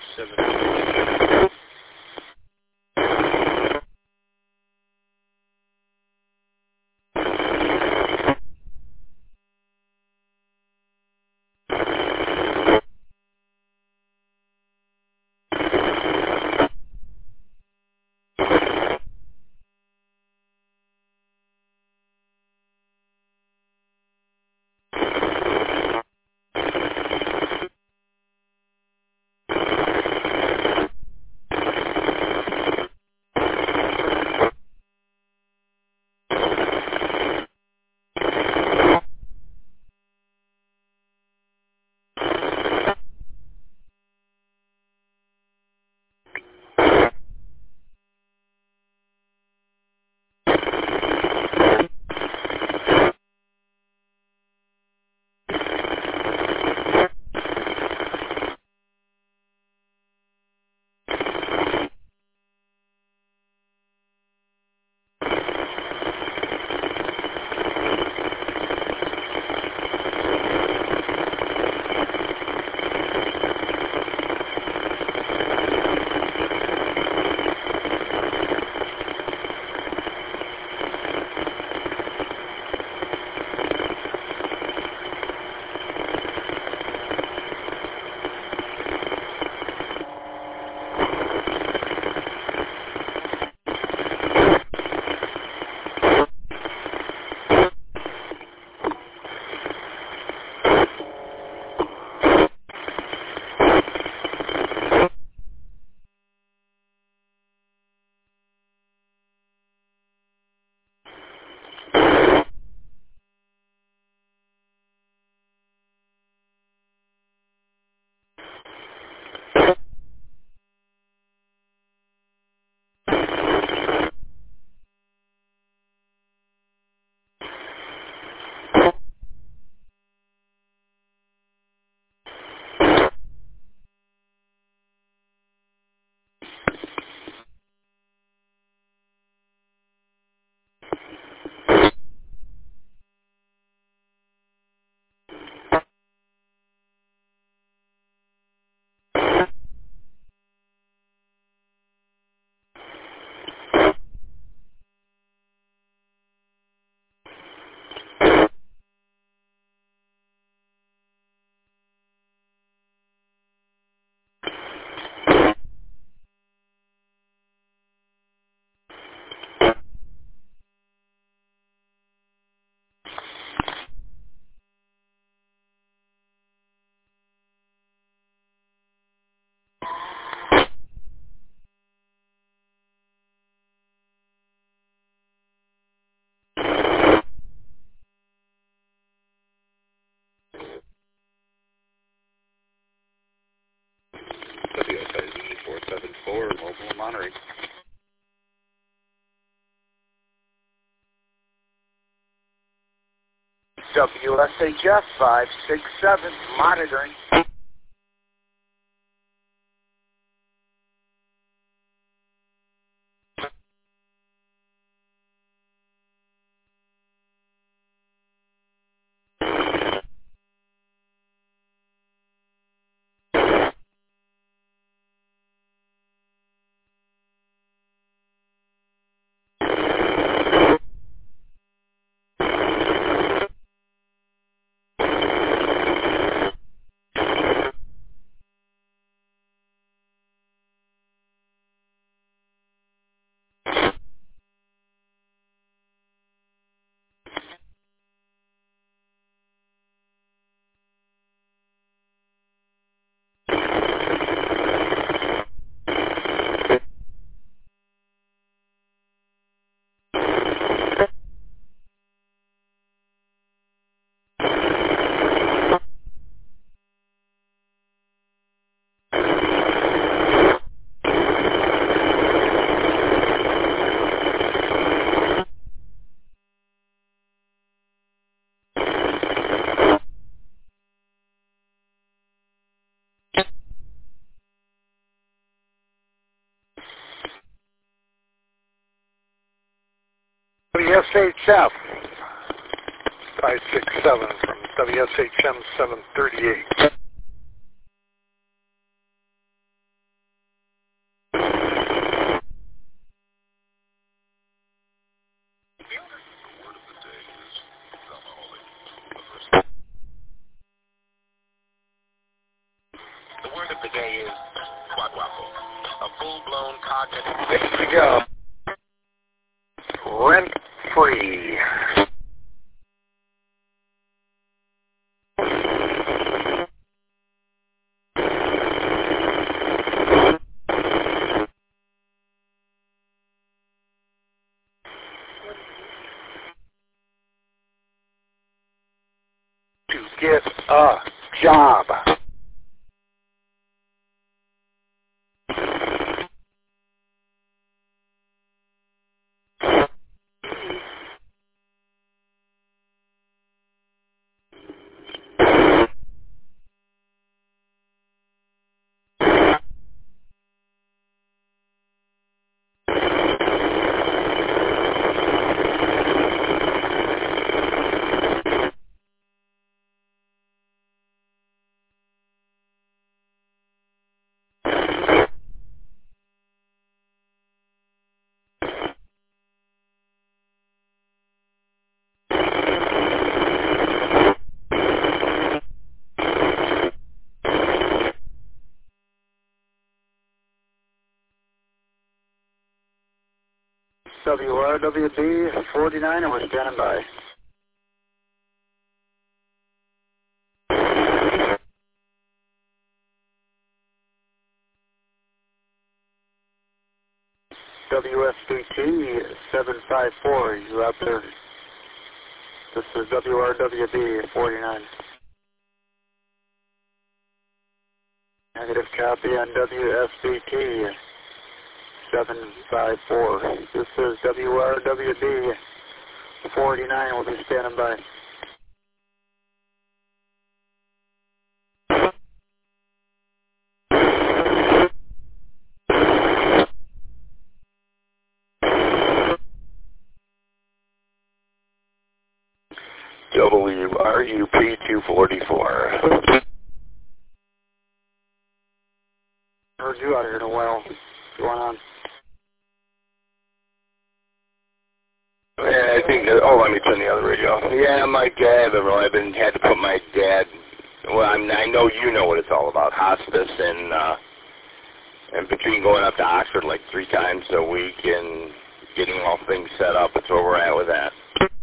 seven. Connery. W S H F five six seven, monitoring. W S H F five six seven from W S H M seven thirty-eight. The word of the day is quadwaffle, a full-blown cognitive... There we go. Rent-free. To get a job. W R W B forty-nine, and we're standing by. W S B T seven five four, you out there? This is W R W B forty-nine. Negative copy on W S B T seven five four. This is W R W B forty-nine. We'll be standing by. W R U P two forty-four. Heard you out here in a while. What's going on? Yeah, I think, that, oh, let me turn the other radio. Yeah, my dad, I've been, had to put my dad, well, I'm, I know you know what it's all about, hospice, and, uh, and between going up to Oxford like three times a week and getting all things set up, it's where we're at with that.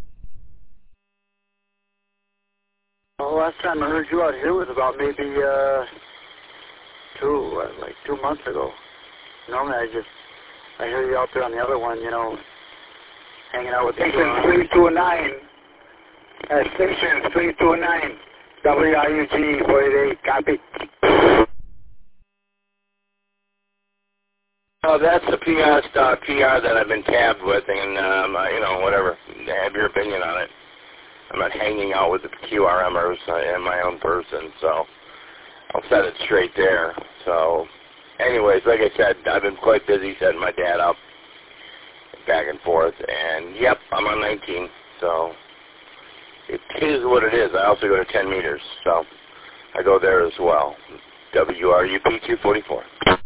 Well, last time I heard you out here was about maybe, uh, two, uh, like two months ago. Normally I just, I hear you out there on the other one, you know, hanging out with Station three two nine. Uh, station three two nine. W R U G forty-eight. Copy. Oh, that's the P R stuff, P R that I've been tabbed with, and um, uh, you know, whatever. Have your opinion on it. I'm not hanging out with the Q R Mers uh, in my own person, so I'll set it straight there. So, anyways, like I said, I've been quite busy setting my dad up back and forth, and yep, I'm on nineteen, so it is what it is. I also go to ten meters, so I go there as well. W R U P two forty-four.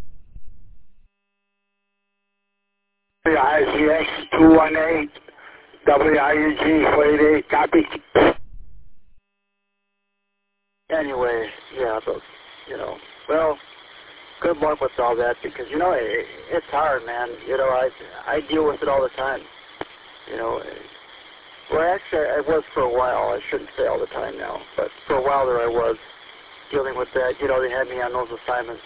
W I C X two one eight, W I U G four eighty-eight, copy. Anyway, yeah, but, you know, well, good luck with all that because, you know, it, it's hard, man. You know, I I deal with it all the time. You know, well, actually, I was for a while. I shouldn't say all the time now, but for a while there I was dealing with that. You know, they had me on those assignments.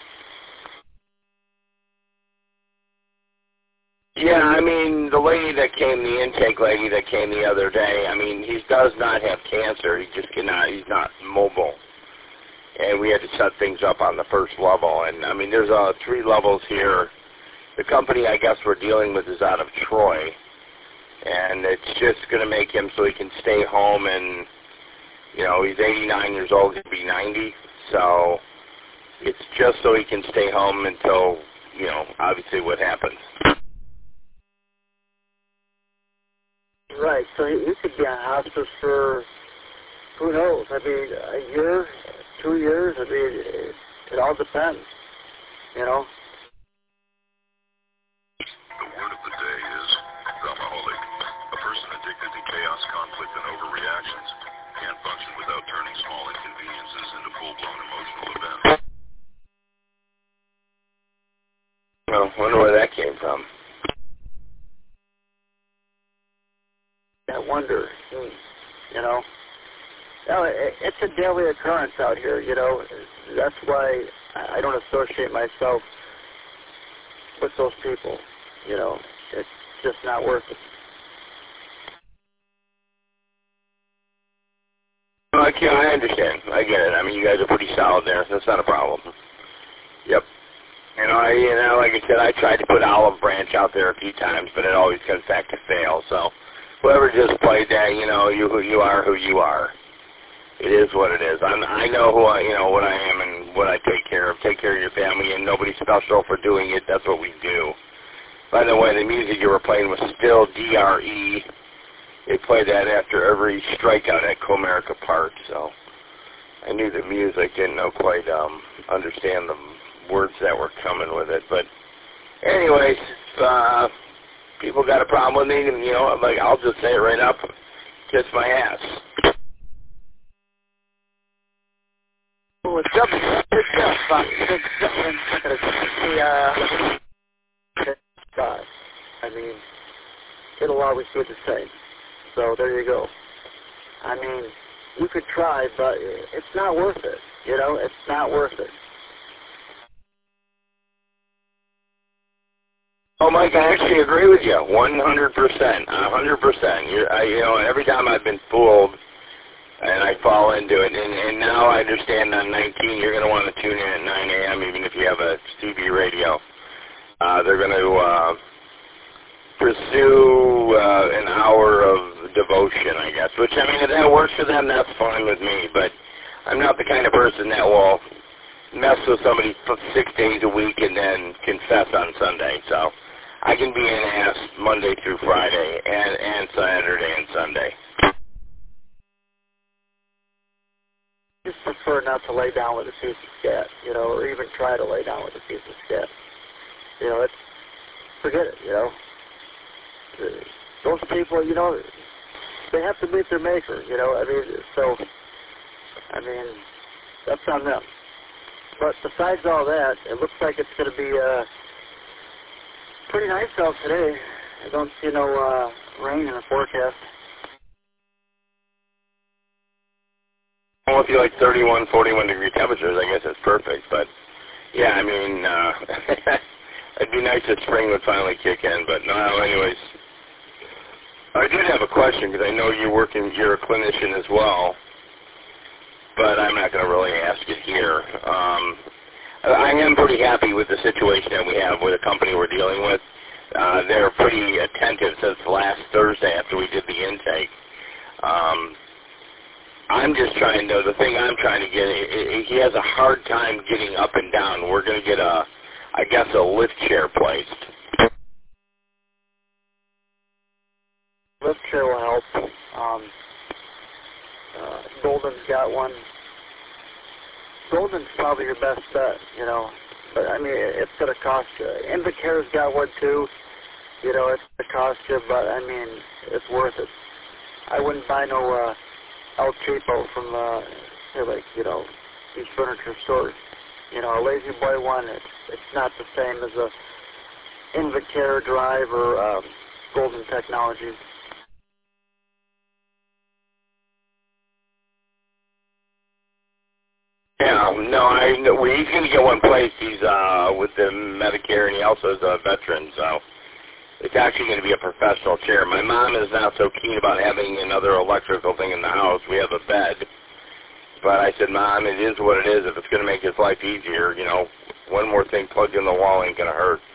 Yeah, I mean, the lady that came, the intake lady that came the other day, I mean, he does not have cancer. He just cannot, he's not mobile. And we had to set things up on the first level. And, I mean, there's uh, three levels here. The company, I guess, we're dealing with is out of Troy. And it's just going to make him so he can stay home. And, you know, he's eighty-nine years old. He'll be ninety. So it's just so he can stay home until, you know, obviously what happens. Right, so he, he could be on hospice for, who knows, I mean, a year, two years, I mean, it, it all depends, you know? The word of the day is drumaholic, a person addicted to chaos, conflict, and overreactions. Can't function without turning small inconveniences into full-blown emotional events. Well, I wonder where that came from. I wonder, you know. No, it, it's a daily occurrence out here, you know. That's why I don't associate myself with those people, you know. It's just not worth it. I can I understand. I get it. I mean, you guys are pretty solid there. That's not a problem. Yep. You know, I, you know, like I said, I tried to put Olive Branch out there a few times, but it always comes back to fail, so whoever just played that, you know, you who you are, who you are. It is what it is. I'm, I know who I, you know, what I am and what I take care of. Take care of your family, and nobody's special for doing it. That's what we do. By the way, the music you were playing was still D R E. They play that after every strikeout at Comerica Park, so I knew the music, didn't know quite um, understand the words that were coming with it. But anyways, uh, people got a problem with me, and, you know, like, I'll just say it right up, kiss my ass. What's up? What's up? Uh, the, uh, I mean, it'll always be the same. So there you go. I mean, you could try, but it's not worth it. You know, it's not worth it. Oh, Mike, I actually agree with you, one hundred percent, one hundred percent. You're, I, you know, every time I've been fooled, and I fall into it, and, and now I understand on nineteen, you're going to want to tune in at nine a.m., even if you have a C B radio. Uh, they're going to uh, pursue uh, an hour of devotion, I guess, which, I mean, if that works for them, that's fine with me, but I'm not the kind of person that will mess with somebody for six days a week and then confess on Sunday, so I can be an ass Monday through Friday and, and Saturday and Sunday. I just prefer not to lay down with a piece of scat, you know, or even try to lay down with a piece of scat. You know, it's, forget it, you know. Those people, you know, they have to meet their maker, you know, I mean, so, I mean, that's on them. But besides all that, it looks like it's going to be uh, pretty nice out today. I don't see no uh, rain in the forecast. Well, if you like thirty-one, forty-one degree temperatures, I guess it's perfect. But, yeah, I mean, uh, it'd be nice if spring would finally kick in. But, no, anyways, I did have a question because I know you're working, you're a clinician as well. But I'm not going to really ask it here. Um, I am pretty happy with the situation that we have with the company we're dealing with. Uh, they're pretty attentive since last Thursday after we did the intake. Um, I'm just trying to, the thing I'm trying to get, he has a hard time getting up and down. We're going to get a, I guess, a lift chair placed. Lift chair will help. Um, uh, Golden's got one. Golden's probably your best bet, you know. But, I mean, it's going to cost you. Invicare's got one, too. You know, it's going to cost you, but, I mean, it's worth it. I wouldn't buy no uh, El Cheapo from, uh, say, like, you know, these furniture stores. You know, a Lazy Boy one, it's, it's not the same as a Invicare drive or uh, Golden Technologies. Yeah, no, I know. Well, he's going to get one placed. He's uh, with the Medicare, and he also is a veteran, so it's actually going to be a professional chair. My mom is not so keen about having another electrical thing in the house. We have a bed. But I said, Mom, it is what it is. If it's going to make his life easier, you know, one more thing plugged in the wall ain't going to hurt.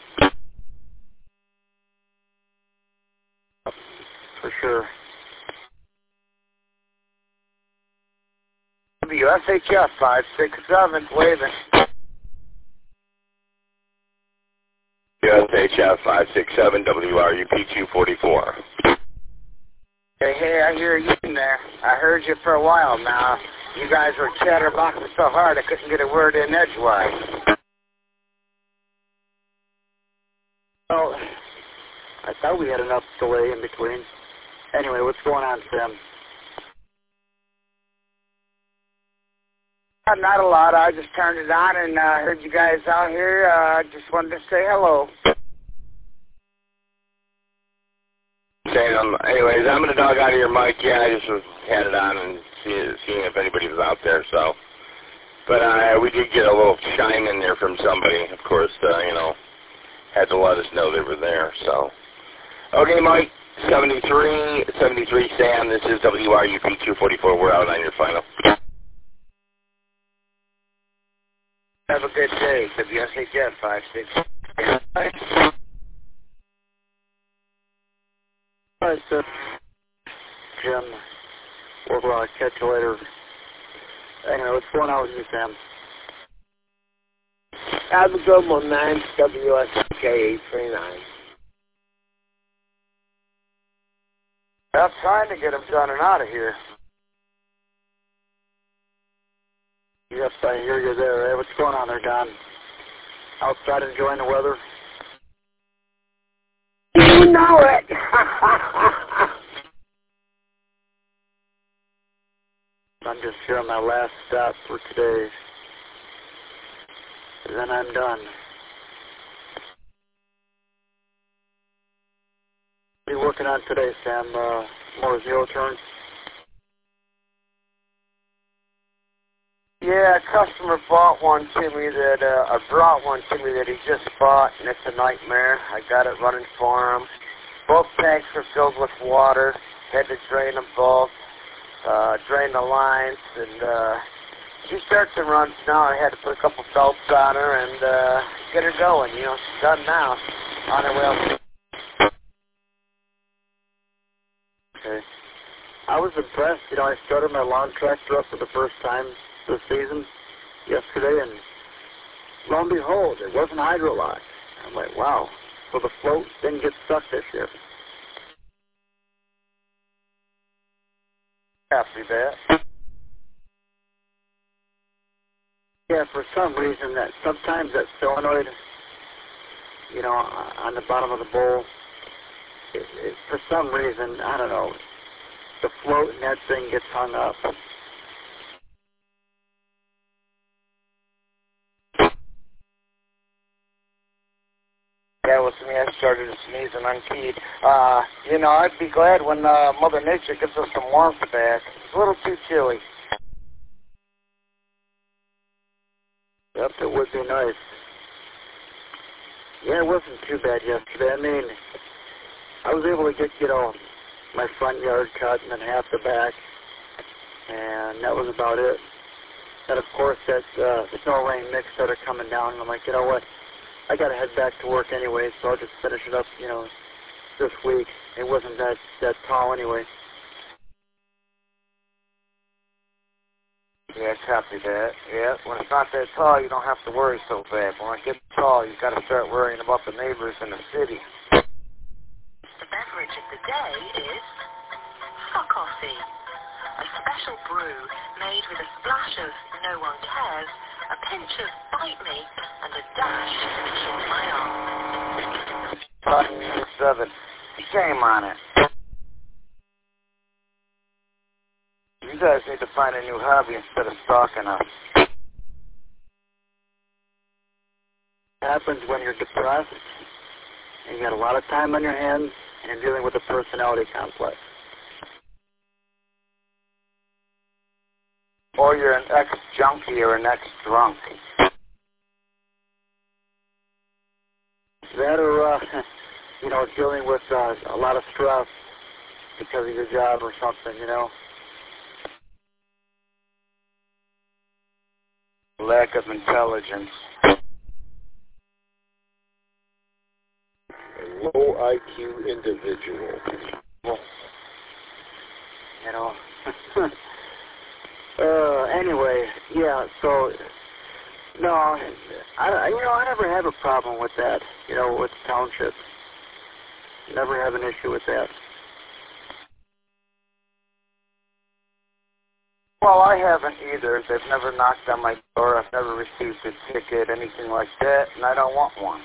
For sure. W S H F five six seven, waving. W S H F five six seven, W R U P two forty-four. Hey, hey, I hear you in there. I heard you for a while now. You guys were chatterboxing so hard I couldn't get a word in edgewise. Well, I thought we had enough delay in between. Anyway, what's going on, Sam? Uh, not a lot. I just turned it on and uh, heard you guys out here. I uh, just wanted to say hello. Sam, anyways, I'm going to dog out of your mic. Yeah, I just was, had it on and see, seeing if anybody was out there, so. But uh, we did get a little chime in there from somebody, of course, uh, you know, had to let us know they were there, so. Okay, Mike, seventy-three, seventy-three, Sam, this is W R U P two forty-four. We're out on your final. Have a good day. W S H F five six. All right, sir. Jim, we'll uh, catch you later. Anyway, what's going on with you, Sam? Have a good one, man. W S H eight three nine. I'm trying to get him done and out of here. Yes, I hear you there. Hey, what's going on there, Don? Outside enjoying the weather? You know it. I'm just here on my last stop for today. Then I'm done. What are you working on today, Sam? Uh, more zero turns? Yeah, a customer bought one to me that, uh, or brought one to me that he just bought, and it's a nightmare. I got it running for him. Both tanks were filled with water. Had to drain them both, uh, drain the lines, and uh, she starts to run now. I had to put a couple belts on her and uh, get her going. You know, she's done now. On her way up. Okay. I was impressed. You know, I started my lawn tractor up for the first time this season yesterday, and lo and behold, it wasn't hydrolocked. I'm like, wow. So the float didn't get stuck this year. Happy that. Yeah, for some reason that sometimes that solenoid, you know, on the bottom of the bowl, it, it, for some reason, I don't know, the float in that thing gets hung up. That was me. I started to sneeze and unkeyed. Uh, you know, I'd be glad when uh, Mother Nature gives us some warmth back. It's a little too chilly. Yep, it would be nice. Yeah, it wasn't too bad yesterday. I mean, I was able to get, you know, my front yard cut and then half the back, and that was about it. And of course, that uh, snow rain mix started coming down, and I'm like, you know what? I got to head back to work anyway, so I'll just finish it up, you know, this week. It wasn't that that tall anyway. Yeah, copy that. Yeah, when it's not that tall, you don't have to worry so bad. But when it gets tall, you've got to start worrying about the neighbors in the city. The beverage of the day is hot coffee, a special brew made with a splash of no one cares, a pinch of bite me, and a dash of kiss my arm. five seven. Shame on it. You guys need to find a new hobby instead of stalking us. It happens when you're depressed, and you got a lot of time on your hands, and you're dealing with a personality complex. Or you're an ex-junkie or an ex-drunk. That or, uh, you know, dealing with uh, a lot of stress because of your job or something, you know. Lack of intelligence. A low I Q individual. Well, you know. uh, anyway, yeah, so, no, I, you know, I never have a problem with that, you know, with townships. Never have an issue with that. Well, I haven't either. They've never knocked on my door. I've never received a ticket, anything like that, and I don't want one.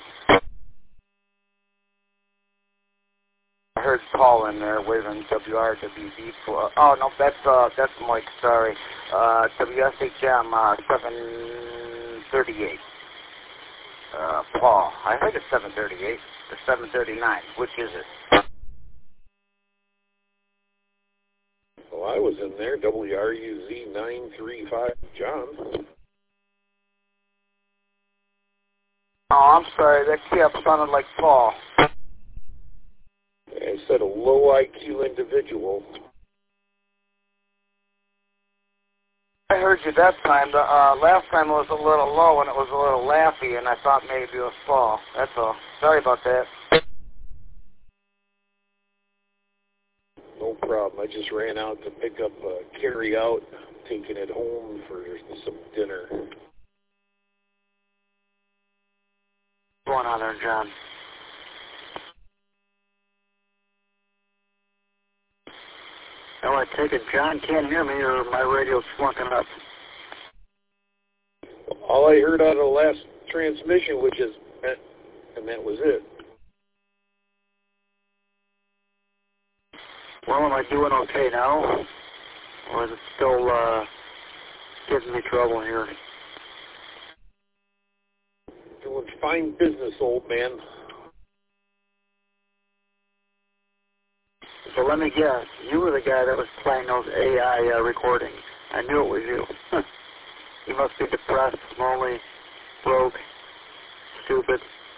I heard Paul in there waving W R W B for. Oh no, that's uh, that's Mike. Sorry, uh, W S H M uh, seven thirty-eight. Uh, Paul, I think it's seven thirty-eight or seven thirty-nine. Which is it? Well, I was in there, W R U Z nine three five, John. Oh, I'm sorry, that kept sounding like Paul. I said a low I Q individual. I heard you that time. The uh, last time it was a little low and it was a little laughy, and I thought maybe it was Paul. That's all. Sorry about that. No problem. I just ran out to pick up uh, carry out, taking it home for some dinner. What's going on there, John? Well, I take it John can't hear me or my radio's flunking up. All I heard out of the last transmission was just, eh, and that was it. Well, am I doing okay now? Or is it still uh, giving me trouble here? Doing fine business, old man. So let me guess, you were the guy that was playing those A I uh, recordings. I knew it was you. You must be depressed, lonely, broke, stupid,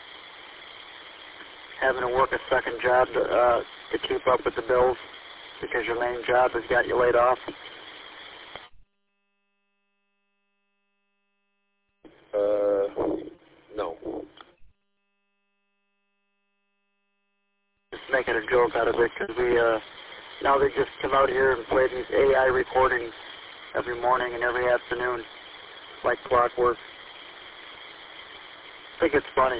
having to work a second job to, uh, to keep up with the bills because your main job has got you laid off. Uh, no. Just making a joke out of it because we, uh, now they just come out here and play these A I recordings every morning and every afternoon, like clockwork. I think it's funny.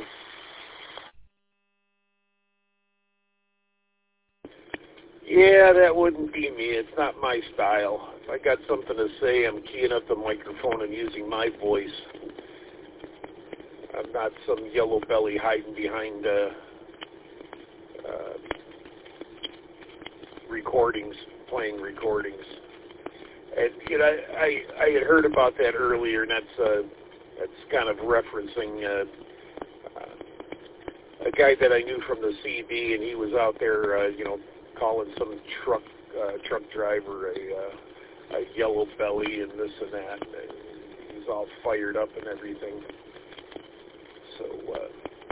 Yeah, that wouldn't be me. It's not my style. If I got something to say, I'm keying up the microphone and using my voice. I'm not some yellow belly hiding behind uh, uh, recordings, playing recordings. And you know, I, I I had heard about that earlier, and that's uh, that's kind of referencing uh, uh, a guy that I knew from the C B, and he was out there, uh, you know, calling some truck uh, truck driver a uh, a yellow belly and this and that. And he's all fired up and everything. So uh,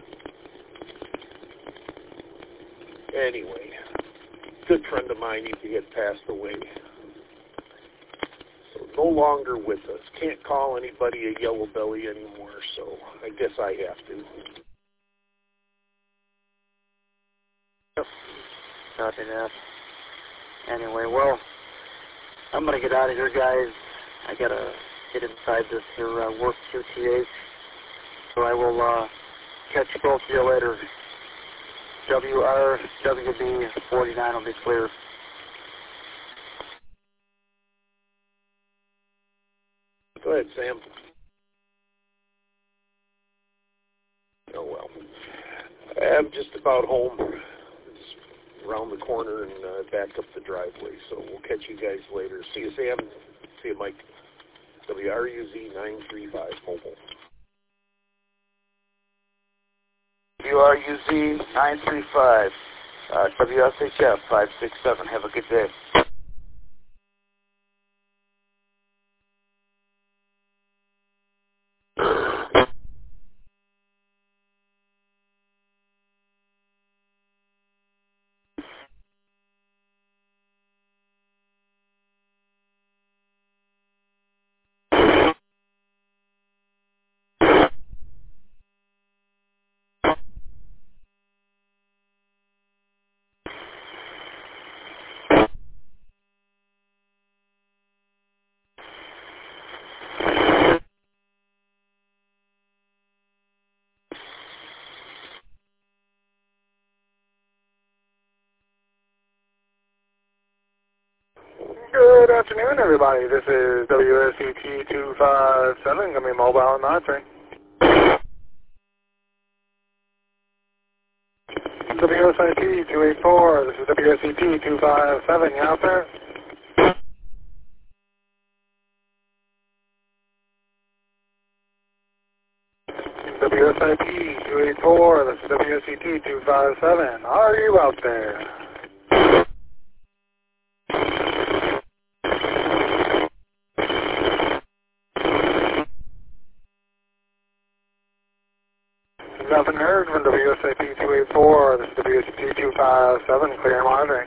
anyway, good friend of mine, he had passed away. So no longer with us. Can't call anybody a yellow belly anymore, so I guess I have to. Yep. Copy that. Anyway, well, I'm going to get out of here, guys. I got to get inside this here uh, work Q T H. So I will uh, catch you both of you later. W R W B forty-nine will be clear. Go ahead, Sam. Oh, well. I'm just about home. It's around the corner and uh, back up the driveway, so we'll catch you guys later. See you, Sam. See you, Mike. W R U Z nine three five mobile. W R U Z nine three five, uh, W S H F five six seven. Have a good day. Good afternoon, everybody. This is W S E T two five seven, going to be mobile and monitoring. W S I T two eight four, this is W S E T two five seven, you out there? W S I T two eight four, this is W S E T two five seven, are you out there? Nothing heard from W S I T two eight four, this is W S I T two five seven, clear and monitoring.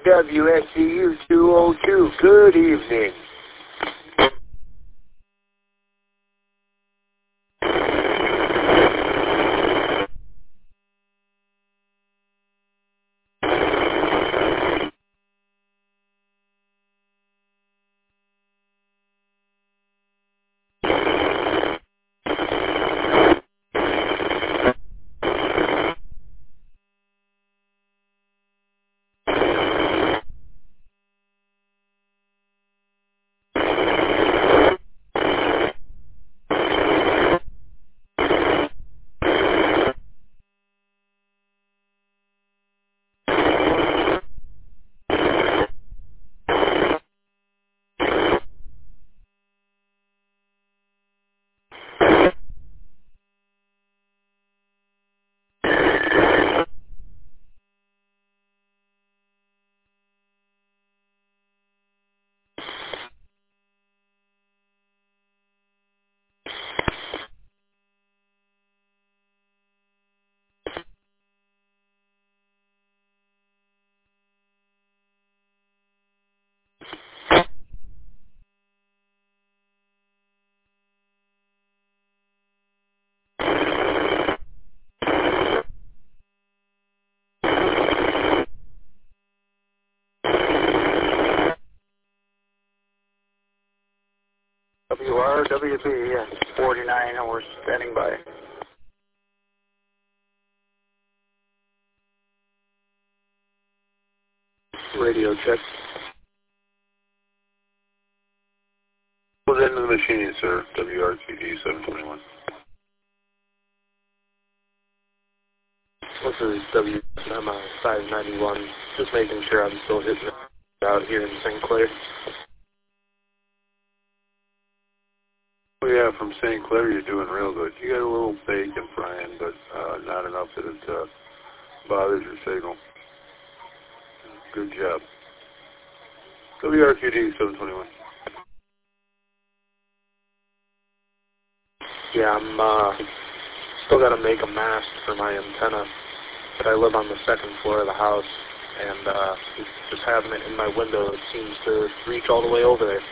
W S C U two oh two. Good evening. W R W B, yes, forty-nine, and we're standing by. Radio check. Within the machine, sir. W R T D seven twenty-one. This is W M I five ninety-one. Just making sure I'm still hitting it out here in Saint Clair. Oh yeah, from Saint Clair you're doing real good. You got a little bacon frying, but uh, not enough that it uh, bothers your signal. Good job. W R Q D seven twenty-one. Yeah, I'm uh, still got to make a mast for my antenna, but I live on the second floor of the house, and uh, just having it in my window, it seems to reach all the way over there.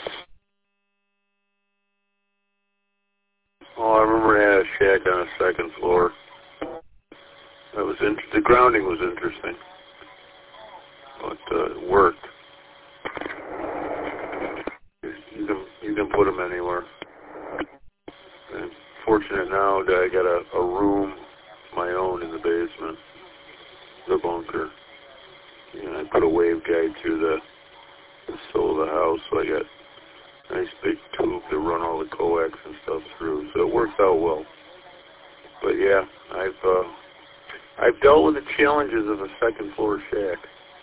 Oh, I remember I had a shack on the second floor. That was inter- the grounding was interesting, but uh, it worked. You can you can put them anywhere. And fortunate now that I got a, a room of my own in the basement, the bunker. And I put a waveguide through the, the soul of the house, so I got a nice big tube to run all the coax and stuff through. So it worked out well. But yeah, I've uh, I've dealt with the challenges of a second floor shack.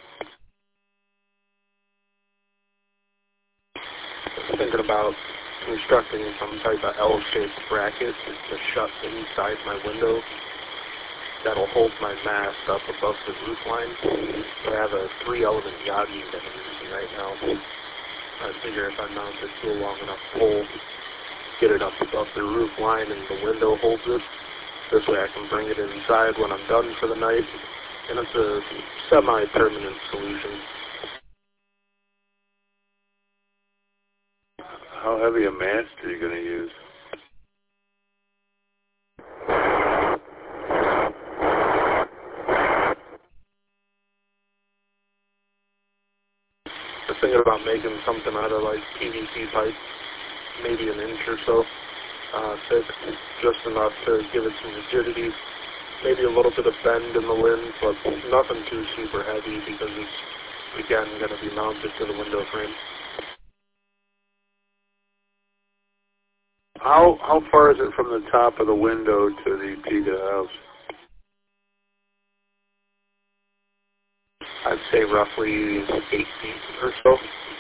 Thinking about constructing some type of L-shaped bracket to shut inside my window that'll hold my mast up above the roof line. So I have a three-element Yagi that I'm using right now. I figure if I mount it to a long enough pole, get it up above the roof line and the window holds it. This way I can bring it inside when I'm done for the night. And it's a semi-permanent solution. How heavy a mast are you going to use? I was thinking about making something out of like P V C pipe, maybe an inch or so uh, thick, just enough to give it some rigidity, maybe a little bit of bend in the limbs, but nothing too super heavy because it's, again, going to be mounted to the window frame. How how far is it from the top of the window to the peak of the house? I'd say roughly eight feet or so.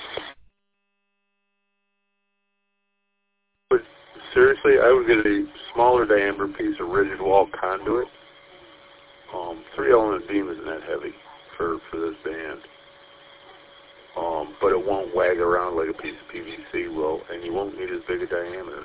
But seriously, I would get a smaller diameter piece of rigid wall conduit. Um, three element beam isn't that heavy for, for this band. Um, but it won't wag around like a piece of P V C will, and you won't need as big a diameter.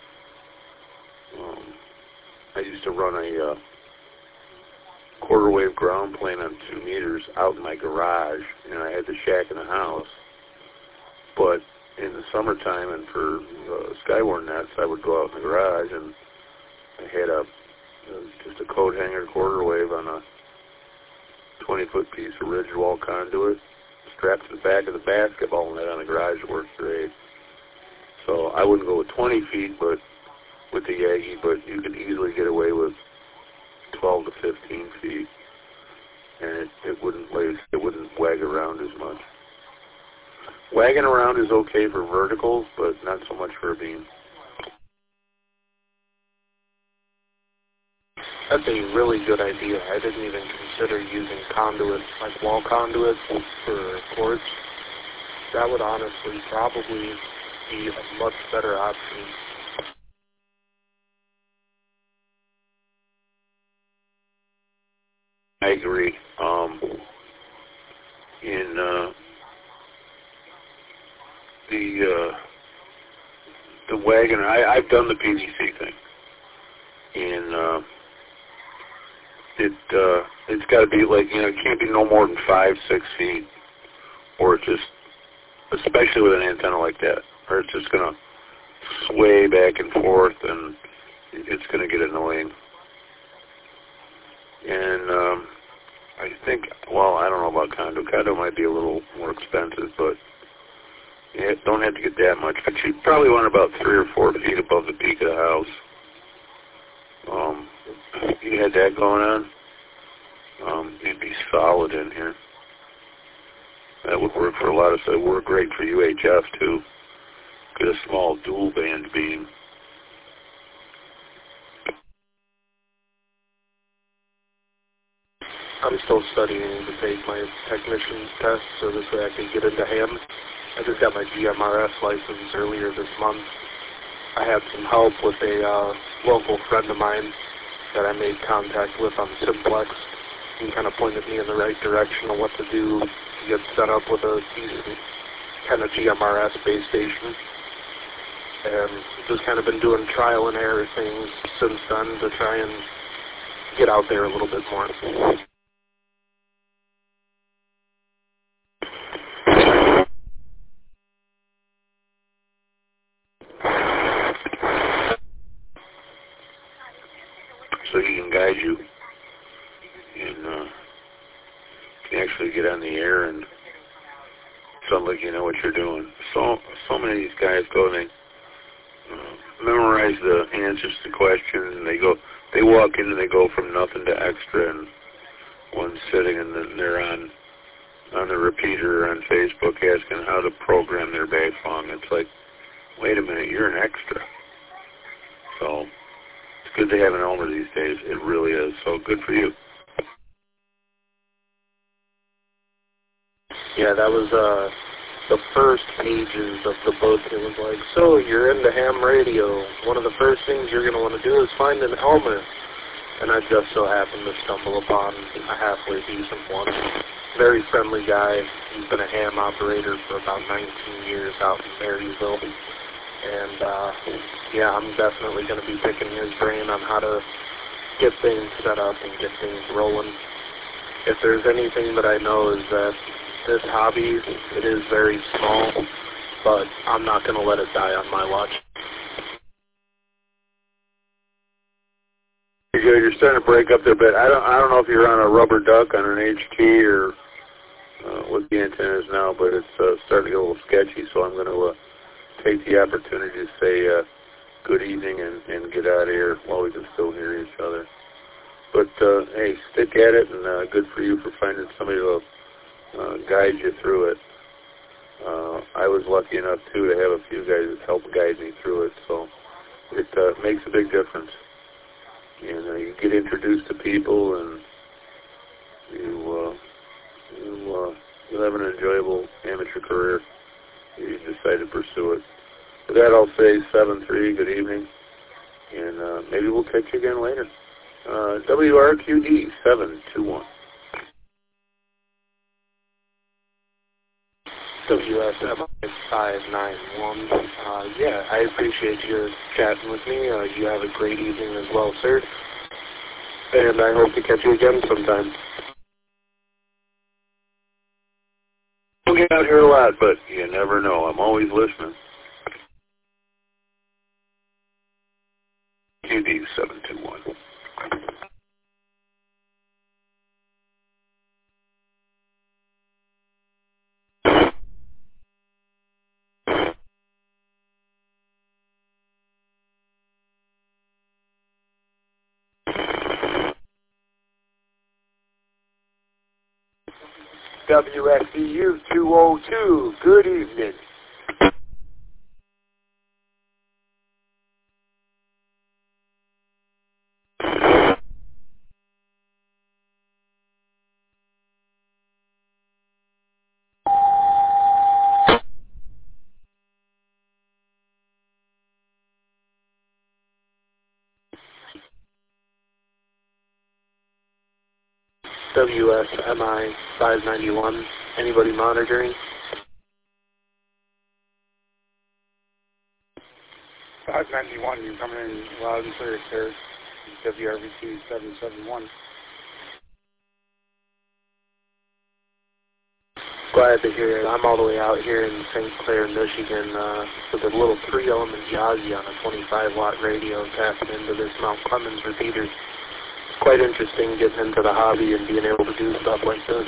Um, I used to run a uh, quarter wave ground plane on two meters, hours out in my garage, and I had the shack in the house. But in the summertime and for uh, Skywarn nets, I would go out in the garage, and I had a uh, just a coat hanger quarter wave on a twenty-foot piece of ridge wall conduit strapped to the back of the basketball net on the garage. Worked great. So I wouldn't go with twenty feet, but with the Yagi, but you could easily get away with twelve to fifteen feet, and it, it wouldn't lay, it wouldn't wag around as much. Wagging around is okay for verticals, but not so much for a beam. That's a really good idea. I didn't even consider using conduits, like wall conduits for cords. That would honestly probably be a much better option. I agree. Um, in uh, the uh, the wagon, I, I've done the P V C thing, and uh, it uh, it's got to be like, you know, it can't be no more than five, six feet, or it just, especially with an antenna like that, or it's just gonna sway back and forth, and it's gonna get annoying. And um, I think, well, I don't know about condo. Condo might be a little more expensive, but yeah, don't have to get that much. But you probably want about three or four feet above the peak of the house. Um, if you had that going on, um, you'd be solid in here. That would work for a lot of stuff. It would work great for U H F, too. Get a small dual band beam. I'm still studying to take my technician's test so this way I can get into ham. I just got my G M R S license earlier this month. I had some help with a uh, local friend of mine that I made contact with on Simplex. He kind of pointed me in the right direction of what to do to get set up with a decent kind of G M R S base station. And just kind of been doing trial and error things since then to try and get out there a little bit more. So he can guide you and uh, can actually get on the air and sound like you know what you're doing. So so many of these guys go and they uh, memorize the answers to questions, and they go, they walk in and they go from nothing to extra, and one's sitting and then they're on on the repeater on Facebook asking how to program their Bafong. It's like, wait a minute, you're an extra. So it's good to have an Elmer these days. It really is. So good for you. Yeah, that was uh, the first pages of the book. It was like, so you're into ham radio. One of the first things you're going to want to do is find an Elmer. And I just so happened to stumble upon a halfway decent one. Very friendly guy. He's been a ham operator for about nineteen years out in Marysville. And, uh, yeah, I'm definitely going to be picking his brain on how to get things set up and get things rolling. If there's anything that I know is that this hobby, it is very small, but I'm not going to let it die on my watch. You're good. You're starting to break up there a bit. I don't, I don't know if you're on a rubber duck on an H T or uh, what the antenna is now, but it's uh, starting to get a little sketchy, so I'm going to uh, take the opportunity to say uh, good evening and, and get out of here while we can still hear each other. But, uh, hey, stick at it, and uh, good for you for finding somebody to uh, guide you through it. Uh, I was lucky enough, too, to have a few guys that helped guide me through it, so it uh, makes a big difference. And uh, you get introduced to people, and you, uh, you, uh, you have an enjoyable amateur career. You decide to pursue it. With that, I'll say seven three, good evening, and uh, maybe we'll catch you again later. Uh, W R Q D seven two one. W S M five nine one. Uh, yeah, I appreciate you chatting with me. Uh, you have a great evening as well, sir. And I hope to catch you again sometime. don't get out here a lot, but you never know. I'm always listening. Q D seven two one. W S E U two oh two, good evening. W S M I five ninety-one, anybody monitoring? five ninety-one, you're coming in loud and clear, sir. W R V T seven seven one. Glad to hear it. I'm all the way out here in Saint Clair, Michigan, uh, with a little three-element Yazzie on a twenty-five watt radio tapping into this Mount Clemens repeater. Quite interesting getting into the hobby and being able to do stuff like this.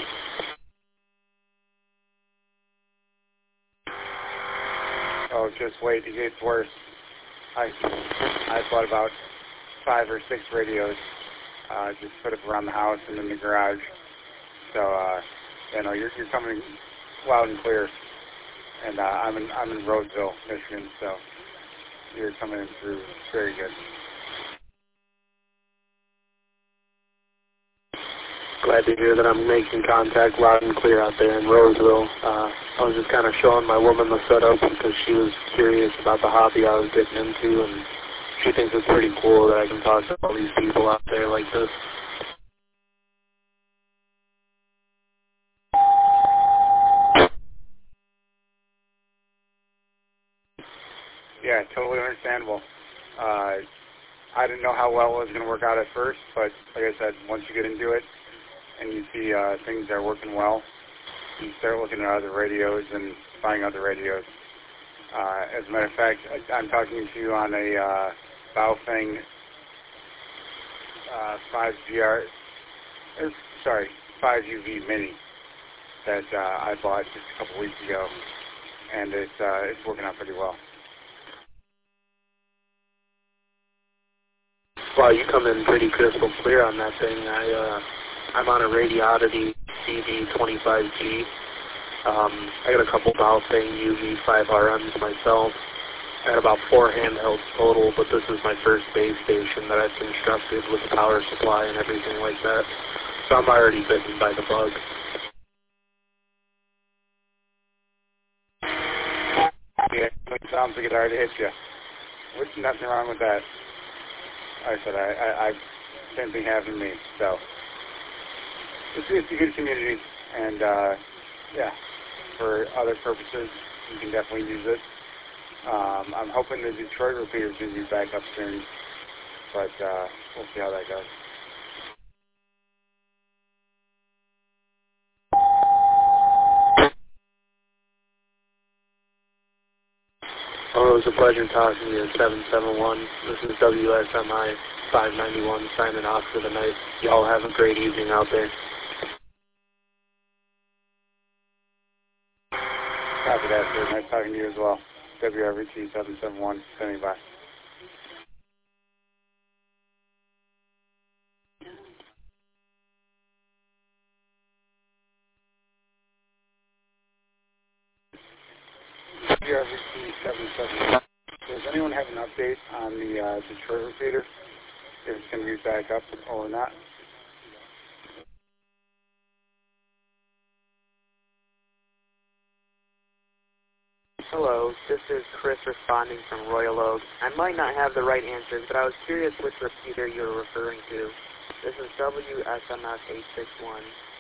Oh, just wait, it gets worse. I I bought about five or six radios, uh, just put up around the house and in the garage. So, uh, you know, you're you're coming loud and clear, and uh, I'm in I'm in Roseville, Michigan, so you're coming in through very good. Glad to hear that I'm making contact loud and clear out there in Roseville. Uh, I was just kind of showing my woman the setup because she was curious about the hobby I was getting into, and she thinks it's pretty cool that I can talk to all these people out there like this. Yeah, totally understandable. Uh, I didn't know how well it was going to work out at first, but like I said, once you get into it and you see uh, things are working well, you start looking at other radios and buying other radios. Uh, as a matter of fact, I, I'm talking to you on a uh, Baofeng uh, five G R, er, sorry, five U V Mini that uh, I bought just a couple weeks ago, and it's uh, it's working out pretty well. Wow, you come in pretty crystal clear on that thing. I, uh, I'm on a Radiodity C D twenty-five G. Um, I got a couple Baofeng U V five R Ms myself. I got about four handhelds total, but this is my first base station that I've constructed with the power supply and everything like that. So I'm already bitten by the bug. Yeah, it sounds like it already hit you. There's nothing wrong with that. Like I said, I, I, I same thing happened to me. So it's, it's a good community, and uh, yeah, for other purposes, you can definitely use it. Um, I'm hoping the Detroit repeater is going to be back up soon, but uh, we'll see how that goes. Oh, it was a pleasure talking to you, seven seven one. This is W S M I five ninety-one signing off for the night. Y'all have a great evening out there. Copy that, sir. Nice talking to you as well. W R V T seven seven one, standing by. W R V T seven seven one. Does anyone have an update on the uh, Detroit repeater? If it's going to be back up or not? Hello, this is Chris responding from Royal Oak. I might not have the right answers, but I was curious which repeater you were referring to. This is W S M S eight six one.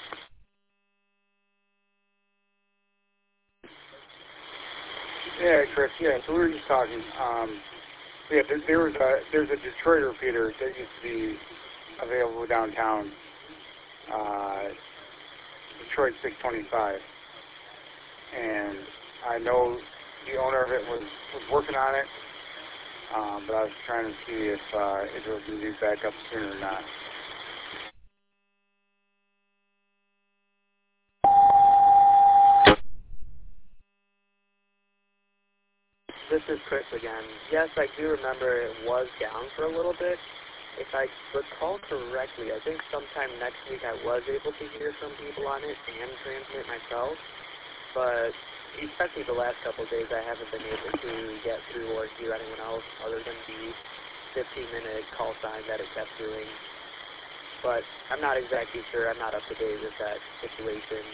Yeah, Chris. Yeah, so we were just talking. Um, yeah, there, there was a there's a Detroit repeater that used to be available downtown. Uh, Detroit six twenty-five. and I know the owner of it was, was working on it, um, but I was trying to see if, uh, if it was going to be back up soon or not. This is Chris again. Yes, I do remember it was down for a little bit. If I recall correctly, I think sometime next week I was able to hear some people on it and transmit myself, but especially the last couple of days I haven't been able to get through or hear anyone else other than the fifteen minute call sign that it kept doing. But I'm not exactly sure. I'm not up to date with that situation.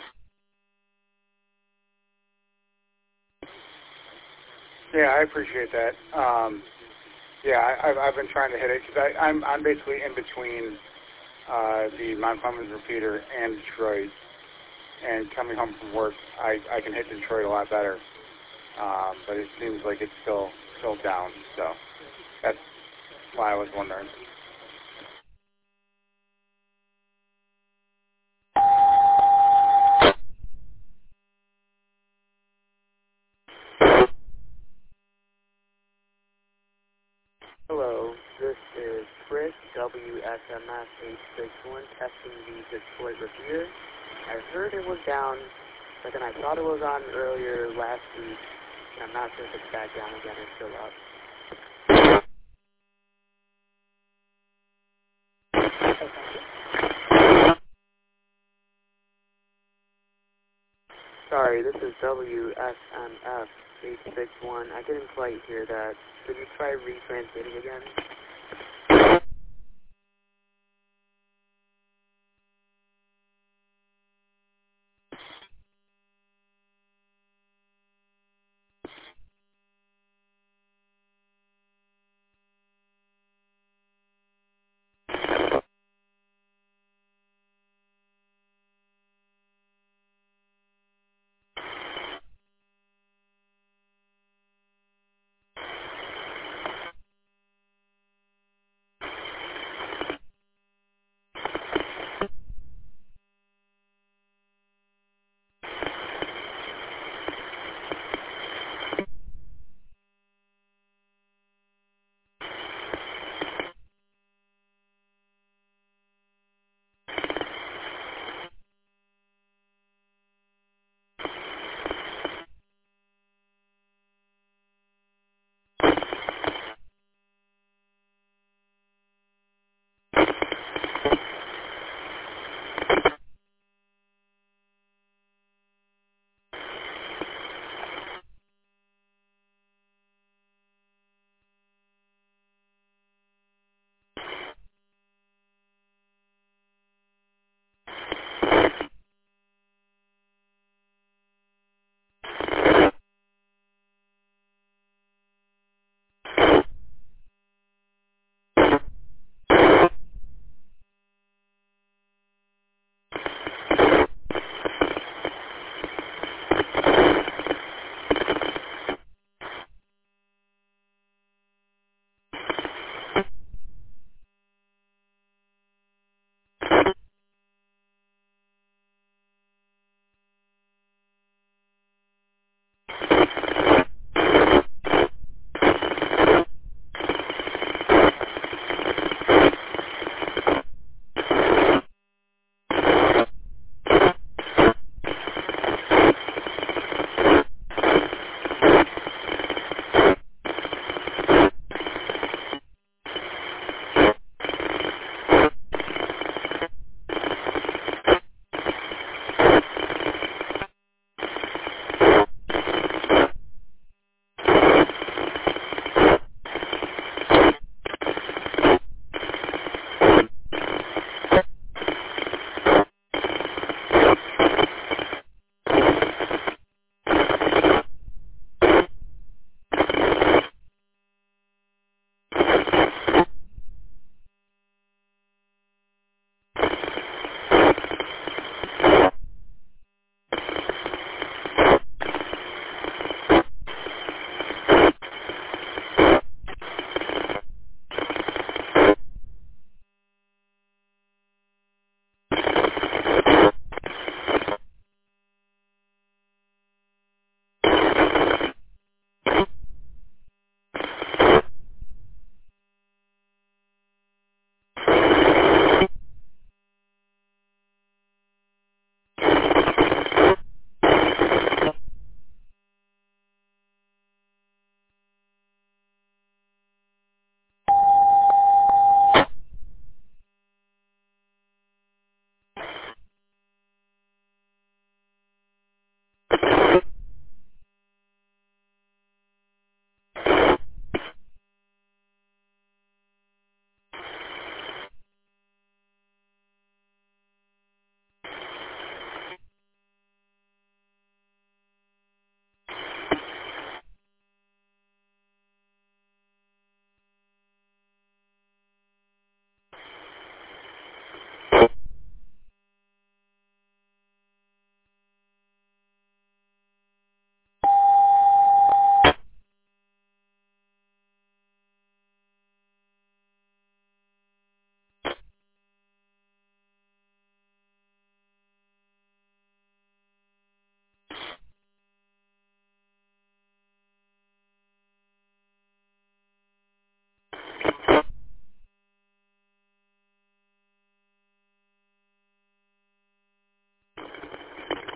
Yeah, I appreciate that. Um, yeah, I, I've, I've been trying to hit it because I'm I'm basically in between uh, the Mount Clemens repeater and Detroit. And coming home from work, I, I can hit Detroit a lot better. Um, but it seems like it's still still down. So that's why I was wondering. Hello, this is Chris, W S M S eight six one, testing the Detroit repeater. I heard it was down, but then I thought it was on earlier last week, and I'm not sure if it's back down again or still up. Sorry, this is W S M F eight six one. I didn't quite hear that. Could you try retransmitting again?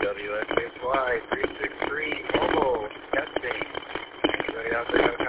W S H Y three six three, mobile, testing. Anybody out there?